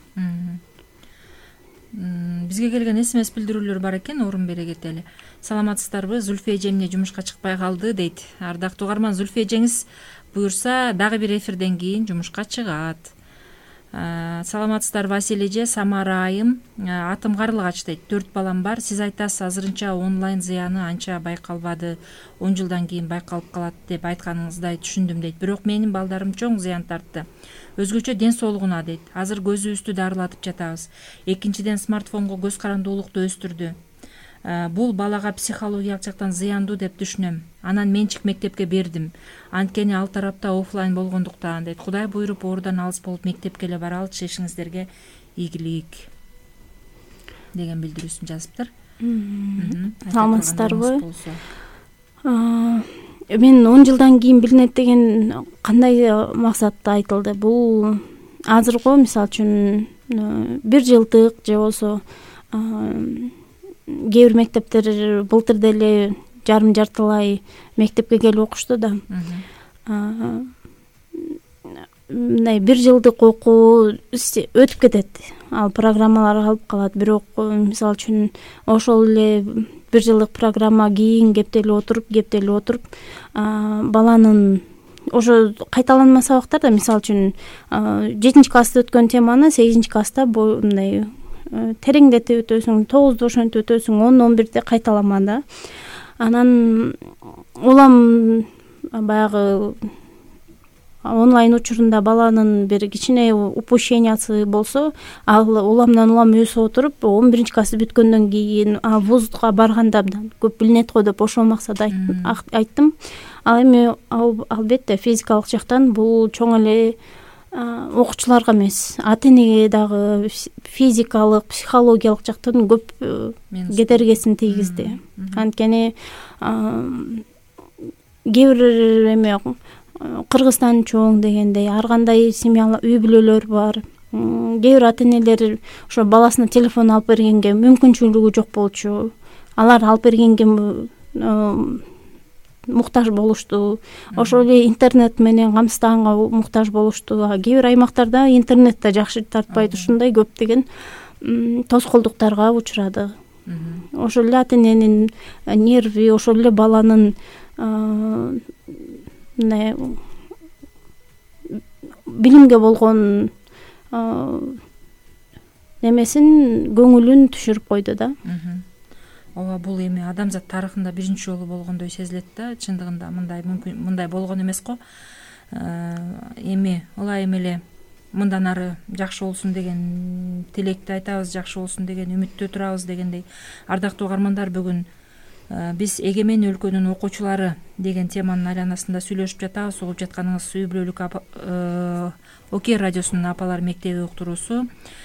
Бизге келген смс билдирүүлөр бар экен, орун бере кетели. Саламатсыздарбы? Зульфия эже эмне жумушка чыкпай калды дейт. Ардактуу угарман, Зульфия эжеңиз буюрса дагы бир эфирден кийин жумушка чыгат. Саламатсыздар Василий эже, Самара айым, атым Карлыгач дейт. төрт балам бар. Сиз айтасыз азырынча онлайн зыяны анча байкалбады. он жылдан кийин байкалып калат деп айтканыңыздай түшүндүм дейт. Бирок менин балдарым чоң зыян тартты. Өзгөчө ден соолугуна дейт. Азыр көзүбүздү дарылатып жатабыз. Экинчиден смартфонго көз карандуулукту өстүрдү. Бул балага психологиялык жактан зыяндуу деп түшүнөм. Анан менчик мектепке бердим. Анткени ал тарапта офлайн болгондуктан дейт. Кудай буйруп ордон алыс болуп мектепке эле баралычы, ишиңиздерге ийгилик деген билдирүүсүн жазыптыр. Саламатсыздарбы? Мен он жылдан кийин билинет деген кандай максатта айтылды? Бул азыркы мисалы үчүн бир жылдык же болбосо кээ бир мектептер былтыр деле жарым жартылай мектепке келип окушту да. Мындай бир жылдык окуу өтүп кетет. Ал программалар калып калат. Бирок мисалы үчүн ошол эле бир жылдык программа кийин кептелип отуруп, кептелип отуруп баланын ошо кайталанма сабактар да, мисалы үчүн жетинчи класста өткөн теманы сегизинчи класста мындай тереңдетип өтөсүң, тогузду ошентип өтөсүң, он он бирде кайталама да. Анан улам баягы онлайн учурунда баланын бир кичине упущениясы болсо, ал уламдан улам өсүп отуруп, он биринчи классты бүткөндөн кийин вузга барганда абдан көп билинет го деп ошол максатта айттым. Ал эми албетте физикалык жактан бул чоң эле окуучуларга эмес, ата энеге дагы физикалык, психологиялык жактан көп кедергесин тийгизди. Анткени кээ бир эме Кыргызстан чоң дегендей, ар кандай семьялар, үй бүлөлөр бар. Кээ бир ата энелер ошо баласына телефон алып бергенге мүмкүнчүлүгү жок болчу. Алар алып бергенге муктаж болушту. Ошол эле интернет менен камсызданганга муктаж болушту. Кээ бир аймактарда интернет да жакшы тартпайт, ушундай көптөгөн тоскоолдуктарга учурады. Ошол эле ата эненин нерви, ошол эле баланын мындай билимге болгон немесин, көңүлүн түшүрүп койду да. Ооба, бул эми адамзат тарыхында биринчи жолу болгондой сезилет да. Чындыгында мындай мүмкүн мындай болгон эмес го. Эми ылайым эле мындан ары жакшы болсун деген тилекти айтабыз, жакшы болсун деген үмүттө турабыз дегендей. Ардактуу угармандар, бүгүн биз эгемен өлкөнүн окуучулары деген теманын айланасында сүйлөшүп жатабыз. Угуп жатканыңыз үй бүлөлүк Окей радиосунун апалар мектеби уктуруусу.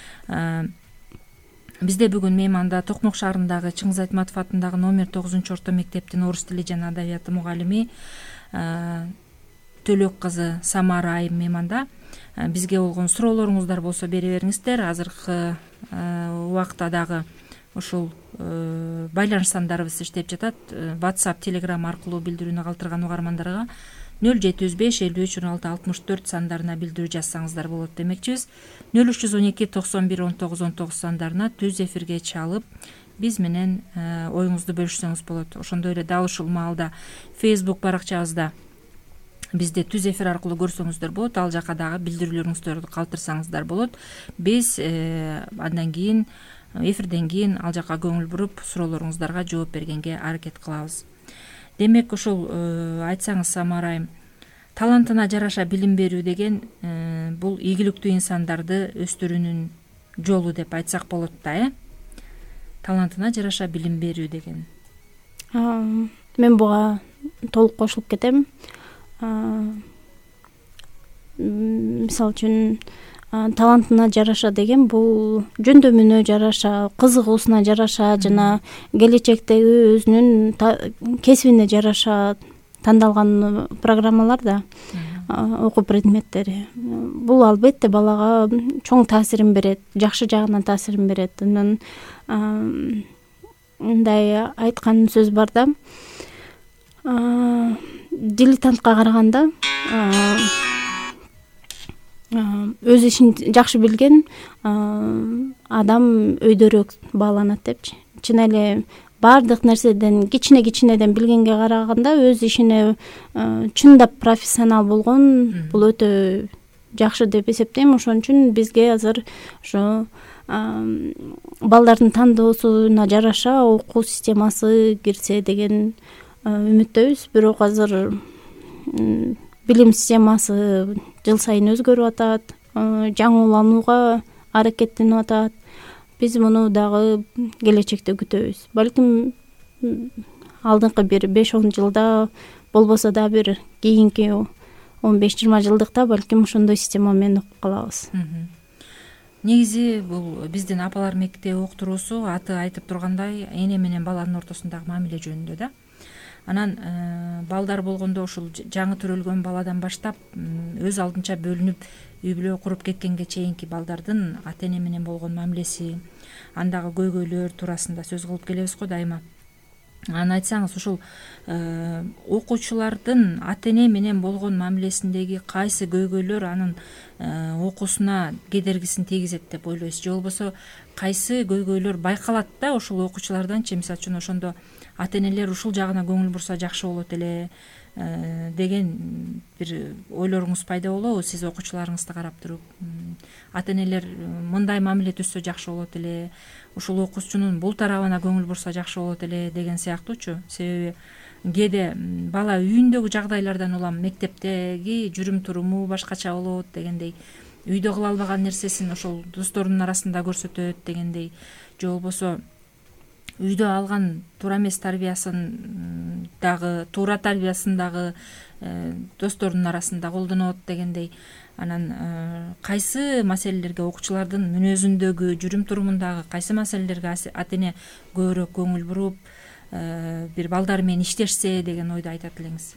Бизде бүгүн мейманда Токмок шаарындагы Чыңгыз Айтматов атындагы номер тогузунчу орто мектептин орус тили жана адабияты мугалими Төлөк кызы Самара айым мейманда. Бизге болгон суроолоруңуздар болсо бере бериңиздер. Азыркы убакта дагы ушул байланыш сандарыбыз иштеп жатат. WhatsApp, Telegram аркылуу билдирүүнү калтырган угармандарга нөл жети жүз беш элүү үч он алты алтымыш төрт сандарына билдирүү жазсаңыздар болот демекчибиз. нөл үч жүз он эки токсон бир он тогуз он тогуз сандарына түз эфирге чалып биз менен оюңузду бөлүшсөңүз болот. Ошондой эле дал ушул маалда Facebook баракчабызда бизди түз эфир аркылуу көрсөңүздөр болот. Ал жака дагы билдирүүлөрүңүздөрдү калтырсаңыздар болот. Биз андан кийин эфирден кийин ал жака көңүл буруп суроолоруңуздарга жооп бергенге аракет кылабыз. Демек ушул айтсаңыз Самара айым, талантына жараша билим берүү деген бул ийгиликтүү инсандарды өстүрүүнүн жолу деп айтсак болот да, э? Талантына жараша билим берүү деген. Мен буга толук кошулуп кетем. Мисалы үчүн талантына жараша деген, бул жөндөмүнө жараша, кызыгуусуна жараша жана келечектеги өзүнүн кесибине жараша тандалган программалар да, окуу предметтери. Бул албетте балага чоң таасирин берет, жакшы жагынан таасирин берет. Анан мындай айткан сөз бар да, дилетантка караганда өз ишин жакшы билген адам өйдөрөөк бааланат депчи. Чын эле баардык нерседен кичине кичинеден билгенге караганда өз ишине чындап профессионал болгон бул өтө жакшы деп эсептейм. Ошон үчүн бизге азыр ошо балдардын тандоосуна жараша окуу системасы кирсе деген үмүттөбүз. Бирок азыр билим системасы жыл сайын өзгөрүп атат, жаңыланууга аракеттенип атат. Биз муну дагы келечекте күтөбүз. Балким алдыңкы бир беш он жылда, болбосо да бир кийинки он беш жыйырма жылдыкта балким ошондой система менен окуп калабыз. Негизи бул биздин апалар мектеп уктуруусу аты айтып тургандай эне менен баланын ортосундагы мамиле жөнүндө да. Анан балдар болгондо ушул жаңы төрөлгөн баладан баштап өз алдынча бөлүнүп үй бүлө куруп кеткенге чейинки балдардын ата эне менен болгон мамилеси, андагы көйгөйлөр туурасында сөз кылып келебиз го дайыма. Аны айтсаңыз, ушул окуучулардын ата эне менен болгон мамилесиндеги кайсы көйгөйлөр анын окуусуна кедергисин тийгизет деп ойлойсуз? Же болбосо кайсы көйгөйлөр байкалат да ушул окуучуларданчы? Мисалы үчүн ошондо ата энелер ушул жагына көңүл бурса жакшы болот эле деген бир ойлоруңуз пайда болобу? Сиз окуучуларыңызды карап туруп, ата энелер мындай мамиле түзсө жакшы болот эле, ушул окуучунун бул тарабына көңүл бурса жакшы болот эле деген сыяктуучу. Себеби кээде бала үйүндөгү жагдайлардан улам мектептеги жүрүм туруму башкача болот дегендей, үйдө кыла албаган нерсесин ошол досторунун арасында көрсөтөт дегендей, же болбосо үйдө алган туура эмес тарбиясын дагы, туура тарбиясын дагы досторунун арасында колдонот дегендей. Анан кайсы маселелерге, окуучулардын мүнөзүндөгү, жүрүм турумундагы кайсы маселелерге ата эне көбүрөөк көңүл буруп, бир балдар менен иштешсе деген ойду айтат элеңиз?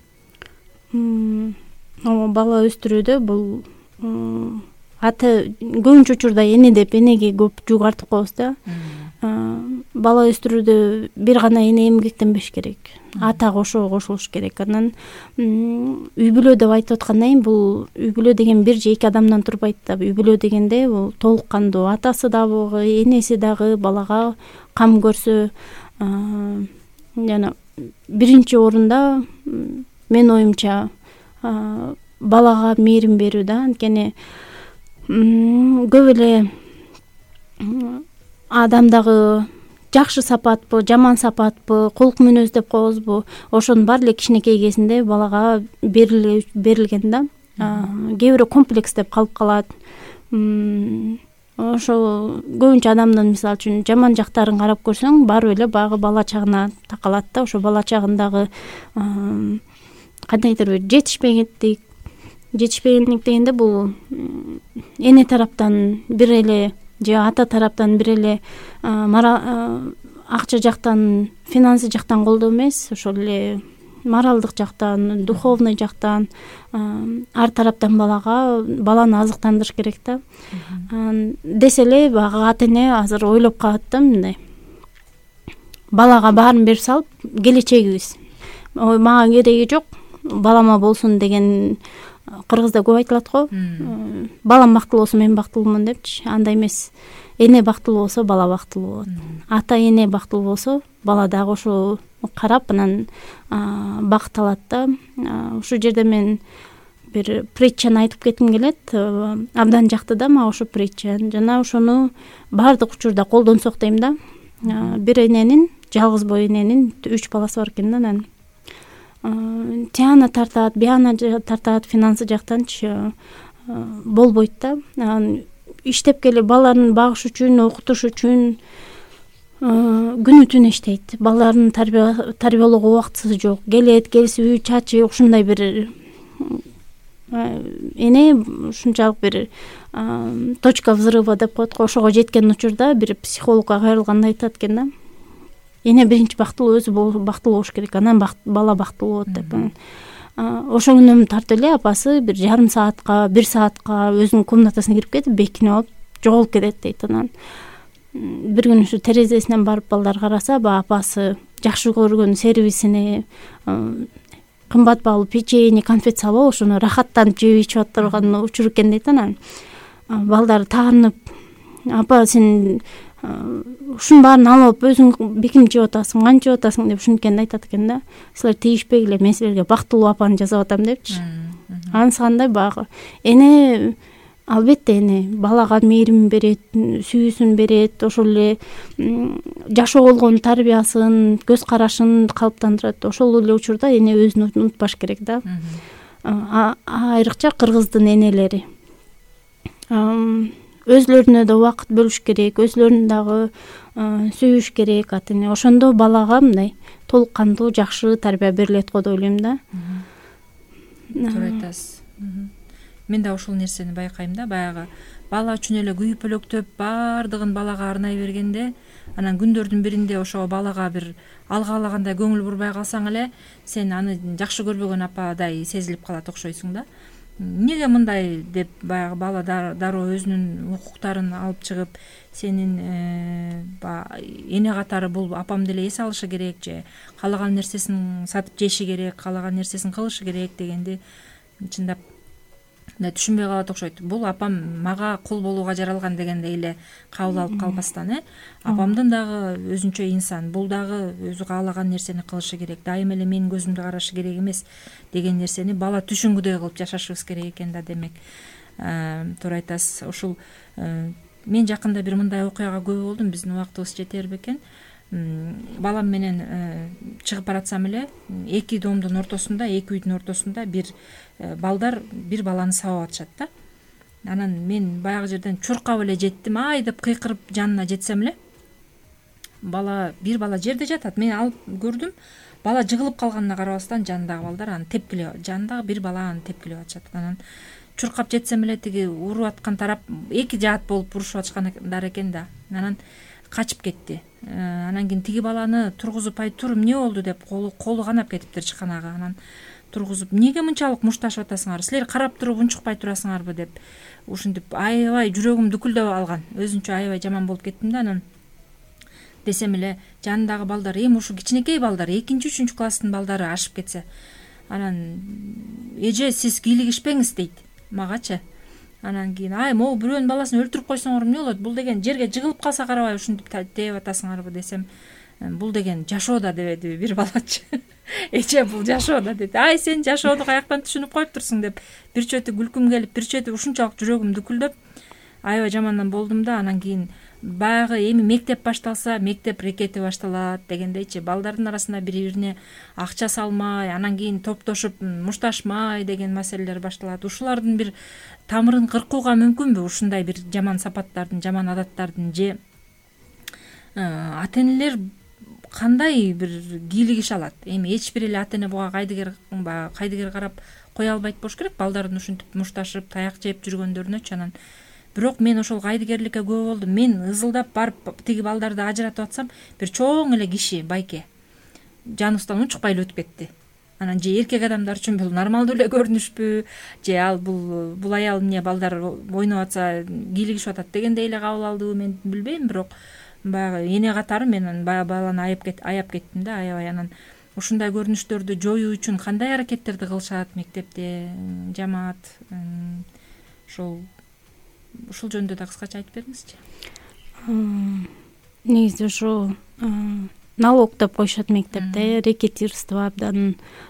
Бала өстүрүүдө бул аты көбүнчө учурда эне деп энеге көп жүк артып коебуз да. Бала өстүрүүдө бир гана эне эмгектенбеш керек, ата кошо кошулуш керек. Анан үй бүлө деп айтып аткандан кийин бул үй бүлө деген бир же эки адамдан турбайт да. Үй бүлө дегенде бул толук кандуу атасы дагы, энеси дагы балага кам көрсө, жана биринчи орунда мен оюмча балага мээрим берүү да. Анткени көп эле адамдагы жакшы сапатпы, жаман сапатпы, кулк мүнөз деп коебузбу, ошонун баары эле кичинекей кезинде балага берилген да. Кээ бирөө комплекс деп калып калат. Ошо көбүнчө адамдын мисалы үчүн жаман жактарын карап көрсөң, баары эле багы бала чагына такалат да. Ошо бала чагындагы кандайдыр бир жетишпегендик, жетишпегендик дегенде бул эне тараптан бир эле же ата тараптан бир эле акча жактан, финансы жактан колдоо эмес, ошол эле моралдык жактан, духовный жактан ар тараптан балага баланы азыктандырыш керек да. Десе эле багы ата эне азыр ойлоп калат да, мындай балага баарын берип салып, келечегибиз, ой мага кереги жок, балама болсун деген кыргызда көп айтылат го. Балам бактылуу болсо мен бактылуумун депчи. Андай эмес. Эне бактылуу болсо бала бактылуу болот. Ата эне бактылуу болсо бала дагы ошо карап анан бакыт алат да. Ушул жерде мен бир притчаны айтып кетким келет. Абдан жакты да мага ошо притча. Жана ошону баардык учурда колдонсок дейм да. Бир эненин, жалгыз бой эненин үч баласы бар экен да. Анан тияна тартат, бияна тартат, финансы жактанчы болбойт да. Иштеп келип баларын багыш үчүн, окутуш үчүн күнү түн иштейт. Баларын тарбиялоого убактысы жок. Келет, келип үй чачы, ушундай бир эне ушунчалык бир точка взрыва деп коет го, ошого жеткен учурда бир психологко кайрылганда айтат экен да, эне биринчи бактылуу өзү бактылуу болуш керек, анан бала бактылуу болот деп. Ошо күнү тартып эле апасы бир жарым саатка, бир саатка өзүнүн комнатасына кирип кетип бекинип алып жоголуп кетет дейт. Анан бир күнү ушу терезесинен барып балдар караса, баягы апасы жакшы көргөн сервисине кымбат баалуу печенье, конфет салып, ошону рахаттанып жеп ичип отурган учур экен дейт. Анан балдар таанып, апа сен ушунун баарын алып өзүң бекинип жеп атасың, кантип жеп атасың деп ушинткенди айтат экен да. Силер тийишпегиле, мен силерге бактылуу апаны жасап атам депчи. Ансыкандай баягы эне, албетте эне балага мээрим берет, сүйүүсүн берет, ошол эле жашоо болгон тарбиясын, көз карашын калыптандырат. Ошол эле учурда эне өзүн унутпаш керек да. Айрыкча кыргыздын энелери өзлөрүнө да убакыт бөлүш керек, өзлөрүн дагы сүйүш керек ата эне. Ошондо балага мындай толук кандуу жакшы тарбия берилет го деп ойлойм да. Туура айтасыз. Мен да ошол нерсени байкайм да, баягы бала үчүн эле күйүп өлөктөп баардыгын балага арнай бергенде, анан күндөрдүн биринде ошого балага бир алгалагандай көңүл бурбай калсаң эле, сен аны жакшы көрбөгөн ападай сезилип калат окшойсуң да. Эмнеге мындай деп баягы бала дароо өзүнүн укуктарын алып чыгып, сенин эне катары бул апам деле эс алышы керек, же каалаган нерсесин сатып жеши керек, каалаган нерсесин кылышы керек дегенди чындап түшүнбөй калат окшойт. Бул апам мага кул болууга жаралган дегендей эле кабыл алып калбастан, э апамдын дагы өзүнчө инсан, бул дагы өзү каалаган нерсени кылышы керек, дайыма эле менин көзүмдү карашы керек эмес деген нерсени бала түшүнгүдөй кылып жашашыбыз керек экен да. Демек туура айтасыз. Ушул мен жакында бир мындай окуяга күбө болдум, биздин убактыбыз жетер бекен. Балам менен чыгып баратсам эле эки домдун ортосунда, эки үйдүн ортосунда бир балдар бир баланы сабап атышат да. Анан мен баягы жерден чуркап эле жеттим, ай деп кыйкырып жанына жетсем эле, бала бир бала жерде жатат. Мен алып көрдүм, бала жыгылып калганына карабастан жанындагы балдар аны тепкилеп, жанындагы бир бала аны тепкилеп атышат. Анан чуркап жетсем эле тиги уруп аткан тарап эки жаат болуп урушуп атышкандар экен да. Анан качып кетти. Анан кийин тиги баланы тургузуп, ай тур эмне болду деп колу колу канап кетиптир чыканага. Анан тургузуп, эмнеге мынчалык мушташып атасыңар, силер карап туруп унчукпай турасыңарбы деп ушинтип аябай жүрөгүм дүкүлдөп алган. Өзүнчө аябай жаман болуп кеттим да. Анан десем эле жанындагы балдар, эми ушу кичинекей балдар, экинчи үчүнчү класстын балдары ашып кетсе, анан эже сиз кийлигишпеңиз дейт магачы. Анан кийин ай могу бирөөнүн баласын өлтүрүп койсоңор эмне болот, бул деген жерге жыгылып калса карабай ушинтип тээп атасыңарбы десем, бул деген жашоо да дебеди бир балачы. Эже бул жашоо да деди. Ай сен жашоону каяктан түшүнүп коюптурсуң деп бир чети күлкүм келип, бир чети ушунчалык жүрөгүм дүкүлдөп аябай жамандан болдум да. Анан кийин баягы эми мектеп башталса, мектеп рекети башталат дегендейчи, балдардын арасында бири-бирине акча салмай, анан кийин топтошуп мушташмай деген маселелер башталат. Ушулардын бир тамырын кыркууга мүмкүнбү ушундай бир жаман сапаттардын, жаман адаттардын, же ата энелер кандай бир кийлигише алат? Эми эч бир эле ата эне буга кайдыгер баягы кайдыгер карап кое албайт болуш керек, балдардын ушинтип мушташып, таяк жеп жүргөндөрүнөчү. Анан бирок мен ошол кайдыгерликке күбө болдум. Мен ызылдап барып тиги балдарды ажыратып атсам, бир чоң эле киши, байке, жаныбыздан унчукпай эле өтүп кетти. Анан же эркек адамдар үчүн бул нормалдуу эле көрүнүшпү, же ал бул бул аял эмне балдар ойноп атса кийлигишип атат дегендей эле кабыл алдыбы, мен билбейм. Бирок баягы эне катары мен баягы баланы аяп кет аяп кеттим да, аябай. Анан ушундай көрүнүштөрдү жоюу үчүн кандай аракеттерди кылышат мектепте, жамаат, ошол ушул жөнүндө да кыскача айтып бериңизчи. Негизи ошо налог деп коюшат мектепте, рекетирство абдан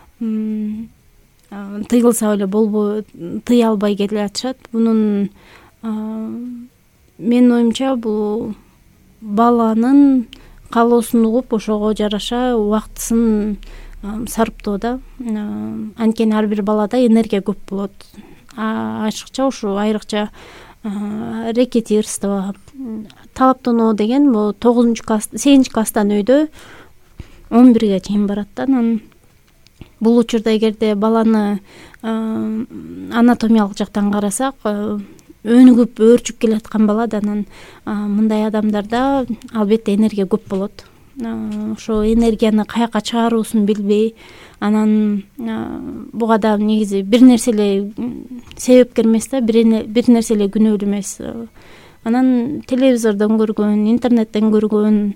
тыйылса эле болбой, тыя албай келе атышат. Бунун менин оюмча бул баланын каалоосун угуп, ошого жараша убактысын сарптоо да. Анткени ар бир балада энергия көп болот. Ашыкча ушу айрыкча рекетирство, талаптануу деген бул тогузунчу класс, сегизинчи класстан өйдө он бирге чейин барат да. Анан бул учурда эгерде баланы анатомиялык жактан карасак, өнүгүп өөрчүп келаткан бала да, анан мындай адамдарда албетте энергия көп болот. Ошо энергияны каяка чыгаруусун билбей, анан буга да негизи бир нерсе эле себепкер эмес да, бир нерсе эле күнөөлүү эмес. Анан телевизордон көргөн, интернеттен көргөн,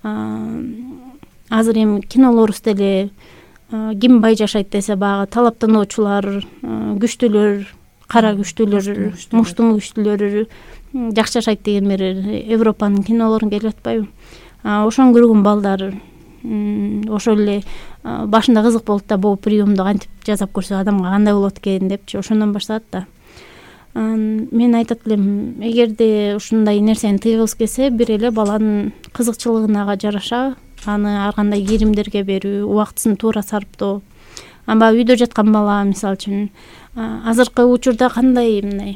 азыр эми кинолорубузда эле ким бай жашайт десе баягы талаптануучулар, күчтүүлөр, кара күчтүүлөр, муштум күчтүүлөр жакшы жашайт деген бир Европанын кинолорун келип атпайбы? Ошону көргөн балдар ошол эле башында кызык болот да, бул приемду кантип жасап көрсө адамга кандай болот экен депчи, ошондон башталат да. Мен айтат элем, эгерде ушундай нерсени тыйгыбыз келсе, бир эле баланын кызыкчылыгына жараша аны ар кандай кийимдерге берүү, убактысын туура сарптоо. Amba үйдө жаткан бала, мисалы үчүн, азыркы учурда кандай мындай,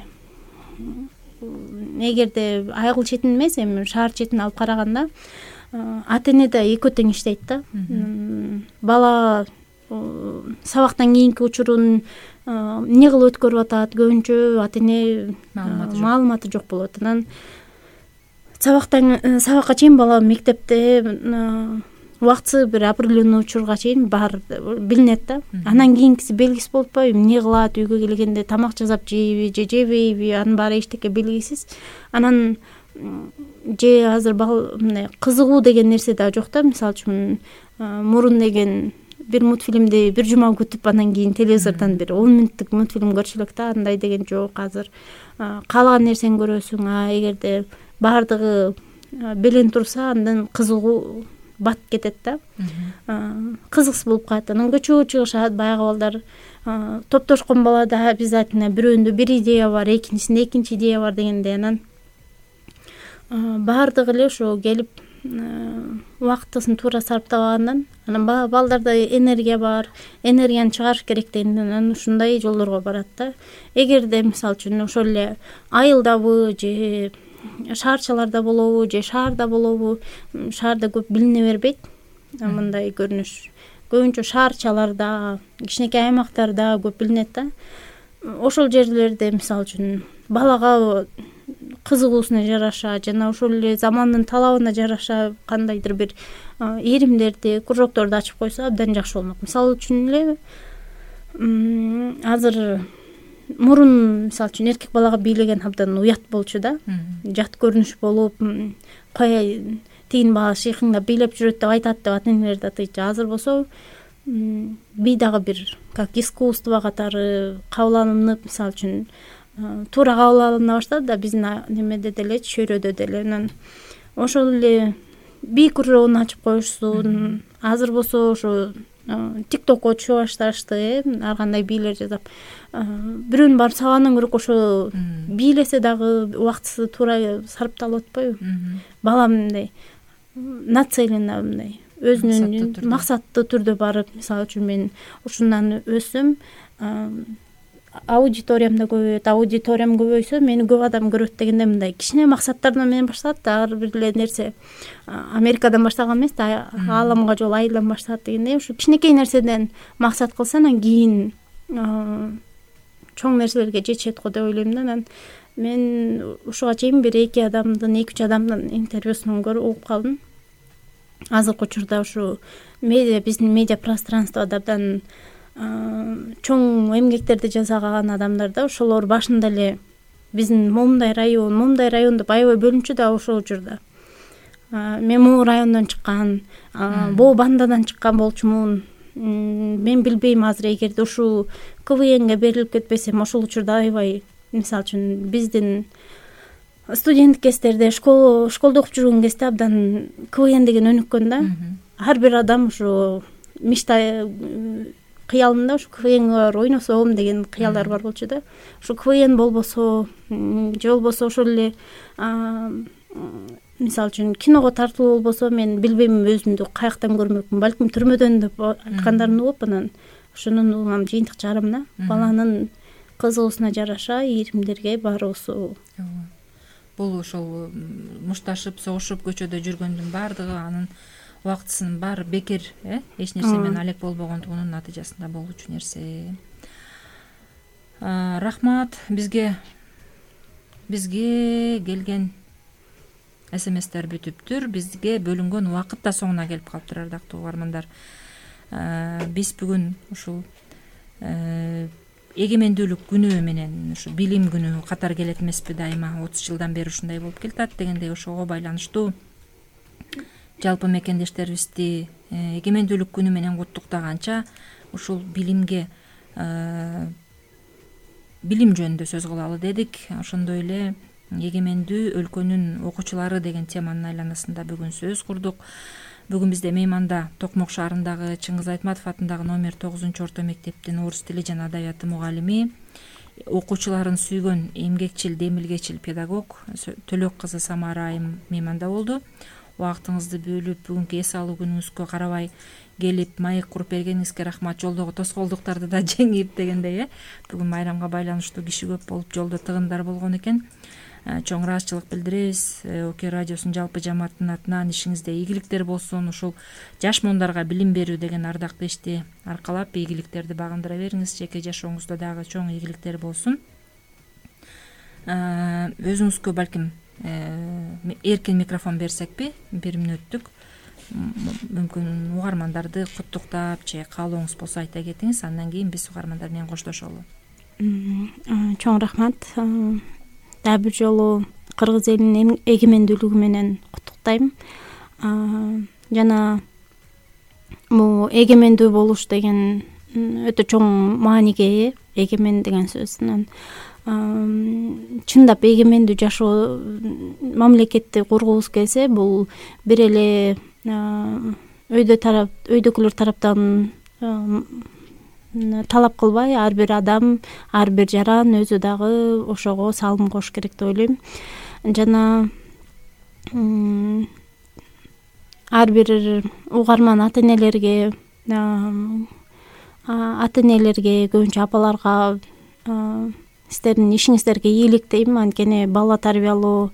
эгерде айыл четин эмес, эми шаар четин алып караганда, ата эне да экөө тең иштейт да. Бала сабактан кийинки учурун эмне кылып өткөрүп атат, көбүнчө ата эне маалыматы жок болот. Анан сабактан сабакка чейин бала мектепте убактысы бир определенный учурга чейин бар билинет да. Анан кийинкиси белгисиз болуп атпайбы, эмне кылат, үйгө келгенде тамак жасап жейби же жебейби, анын баары эчтеке белгисиз. Анан же азыр мындай кызыгуу деген нерсе да жок да. Мисалы үчүн мурун деген бир мультфильмди бир жума күтүп, анан кийин телевизордон бир он мүнөттүк мультфильм көрчү элек да. Андай деген жок азыр. Каалаган нерсени көрөсүң, а эгерде баардыгы белен турса, андан кызыгуу батып кетет да. Кызыксыз болуп калат. Анан көчөгө чыгышат, баягы балдар топтошкон балада обязательно бирөөндө бир идея бар, экинчисинде экинчи идея бар дегенде, анан баардыгы эле ошо келип убактысын туура сарптабагандан, анан балдарда энергия бар, энергияны чыгарыш керек дегенден анан ушундай жолдорго барат да. Эгерде мисалы үчүн ошол эле айылдабы же шаарчаларда болобу же шаарда болобу, шаарда көп билине бербейт мындай көрүнүш. Көбүнчө шаарчаларда, кичинекей аймактарда көп билинет да. Ошол жерлерде мисалы үчүн балага кызыгуусуна жараша жана ошол эле замандын талабына жараша кандайдыр бир иримдерди, кружокторду ачып койсо абдан жакшы болмок. Мисалы үчүн эле азыр мурун мисалы үчүн эркек балага бийлеген абдан уят болчу да. Жат көрүнүш болуп, кой тигин бала шыйкыңдап бийлеп жүрөт деп айтат деп ата энелер да айтчу. Азыр болсо би дагы бир как искусство катары кабыл алынып, мисалы үчүн туура кабыл алына баштады да, биздин немеде деле, чөйрөдө деле. Анан ошол эле би кружогун ачып коюшсун. Азыр болсо ошо тиктокко түшө башташты, ар кандай бийлер жасап. Бирөөнүн барып сабагандан көрө ошо бийлесе дагы убактысы туура сарпталып атпайбы? Бала мындай нацеленно мындай өзүнүн максаттуу түрдө барып, мисалы үчүн мен ушундан өссөм, аудиториям да көбөйөт, аудиториям көбөйсө мени көп адам көрөт дегенде мындай кичине максаттардан менен башталат да. Ар бир эле нерсе Америкадан башталган эмес да, ааламга жол айылдан башталат дегенде, ушу кичинекей нерседен максат кылса анан кийин чоң нерселерге жетишет го деп ойлойм да. Анан мен ушуга чейин бир эки адамдын, эки үч адамдын интервьюсун көрүп угуп калдым. Азыркы учурда ушу медиа, биздин медиа пространствода абдан чоң эмгектерди жасаган адамдар да, ошолор башында эле биздин момундай район, момундай район деп аябай бөлүнчү да ошол учурда. Мен могу райондон чыккан, боо бандадан чыккан болчумун. Мен билбейм азыр эгерде ушу КВНге берилип кетпесем, ошол учурда аябай, мисалы үчүн биздин студенттик кездерде, школ школдо окуп жүргөн кезде абдан КВН деген өнүккөн да. Ар бир адам ушу мечта кыялында ушу КВНга ойносом деген кыялдар бар болчу да. Ушу КВН болбосо, же болбосо ошол эле мисалы үчүн киного тартылуу болбосо, мен билбейм өзүмдү каяктан көрмөкмүн, балким түрмөдөн деп айткандарын угуп, анан ошонун угам жыйынтык чыгарам да. Баланын кызыгуусуна жараша иримдерге баруусу. Бул ошол мушташып, согушуп көчөдө жүргөндүн баардыгы анын убактысын баары бекер, э эч нерсе менен алек болбогондугунун натыйжасында болчу нерсе. Рахмат. Бизге бизге келген смстер бүтүптүр. Бизге бөлүнгөн убакыт да соңуна келип калыптыр, ардактуу угармандар. Биз бүгүн ушул эгемендүүлүк күнү менен ушу билим күнү катар келет эмеспи? Дайыма отуз жылдан бери ушундай болуп келатат дегендей, ошого байланыштуу жалпы мекендештерибизди эгемендүүлүк күнү менен куттуктаганча ушул билимге билим жөнүндө сөз кылалы дедик. Ошондой эле эгемендүү өлкөнүн окуучулары деген теманын айланасында бүгүн сөз курдук. Бүгүн бизде мейманда Токмок шаарындагы Чыңгыз Айтматов атындагы номер тогузунчу орто мектептин орус тили жана адабияты мугалими, окуучуларын сүйгөн эмгекчил, демилгечил педагог Төлөк кызы Самара айым мейманда болду. Убактыңызды бөлүп бүгүнкү эс алуу күнүңүзгө карабай келип маек куруп бергениңизге рахмат. Жолдогу тоскоолдуктарды да жеңип дегендей, э бүгүн майрамга байланыштуу киши көп болуп, жолдо тыгындар болгон экен. Чоң ыраазычылык билдиребиз. ОК радиосунун жалпы жамааттын атынан ишиңизде ийгиликтер болсун. Ушул жаш муундарга билим берүү деген ардактуу ишти аркалап ийгиликтерди багындыра бериңиз. Жеке жашооңузда дагы чоң ийгиликтер болсун. Өзүңүзгө балким эркин микрофон берсекпи, бир мүнөттүк мүмкүн угармандарды куттуктап же каалооңуз болсо айта кетиңиз. Андан кийин биз угармандар менен коштошолу. Чоң рахмат. Дагы бир жолу кыргыз элинин эгемендүүлүгү менен куттуктайм. Жана бул эгемендүү болуш деген өтө чоң мааниге ээ. Эгемен деген сөзүнөн чындап эгемендүү жашоо мамлекетти кургубуз келсе, бул бир эле өйдө тарап өйдөгүлөр тараптан талап кылбай, ар бир адам, ар бир жаран өзү дагы ошого салым кош керек деп ойлойм. Жана ар бир угарман ата энелерге ата энелерге көбүнчө апаларга сиздердин ишиңиздерге ийгилик дейм. Анткени бала тарбиялоо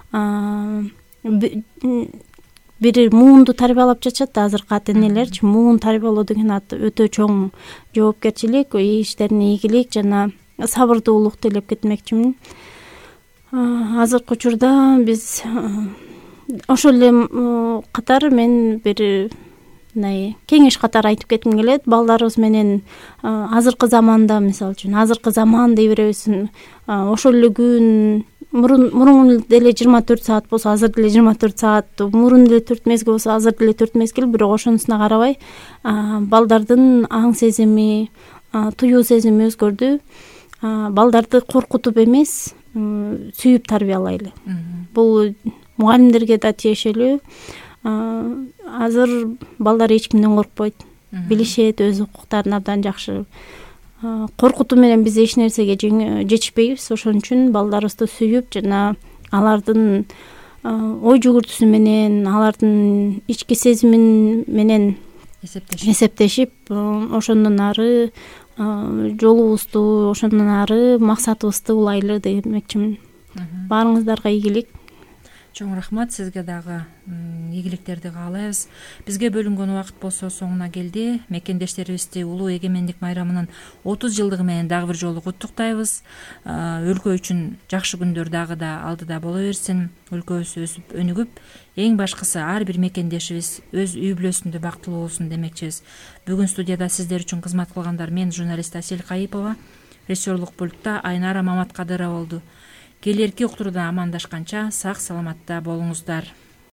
бир муунду тарбиялап жатышат азыркы ата энелерчи. Муун тарбиялоо деген өтө чоң жоопкерчилик, иштерине ийгилик жана сабырдуулук тилеп кетмекчимин. Азыркы учурда биз ошол эле катар мен бир мындай кеңеш катары айтып кетким келет. Балдарыбыз менен азыркы заманда, мисалы үчүн азыркы заман дей беребиз. Ошол эле күн мурун мурун деле жыйырма төрт саат болсо азыр деле жыйырма төрт саат, мурун деле төрт мезгил болсо азыр деле төрт мезгил, бирок ошонусуна карабай балдардын аң сезими, туюу сезими өзгөрдү. Балдарды коркутуп эмес, сүйүп тарбиялайлы. Бул мугалимдерге да тиешелүү. Азыр балдар эч кимден коркпойт, билишет, өз укуктарын абдан жакшы. Коркутуу менен биз эч нерсеге жетишпейбиз. Ошон үчүн балдарыбызды сүйүп жана алардын ой жүгүртүүсү менен, алардын ички сезимин менен эсептешип, ошондон ары жолубузду, ошондон ары максатыбызды улайлы демекчимин. Баарыңыздарга ийгилик. Чоң рахмат. Сизге дагы ийгиликтерди каалайбыз. Бизге бөлүнгөн убакыт болсо соңуна келди. Мекендештерибизди улуу эгемендик майрамынын отуз жылдыгы менен дагы бир жолу куттуктайбыз. Өлкө үчүн жакшы күндөр дагы да алдыда боло берсин. Өлкөбүз өсүп өнүгүп, эң башкысы ар бир мекендешибиз өз үй бүлөсүндө бактылуу болсун демекчибиз. Бүгүн студияда сиздер үчүн кызмат кылгандар мен журналист Асель Кайыпова, режиссерлук пультта Айнара Маматкадырова болду. Келерки уктуруудан амандашканча сак саламатта болуңуздар.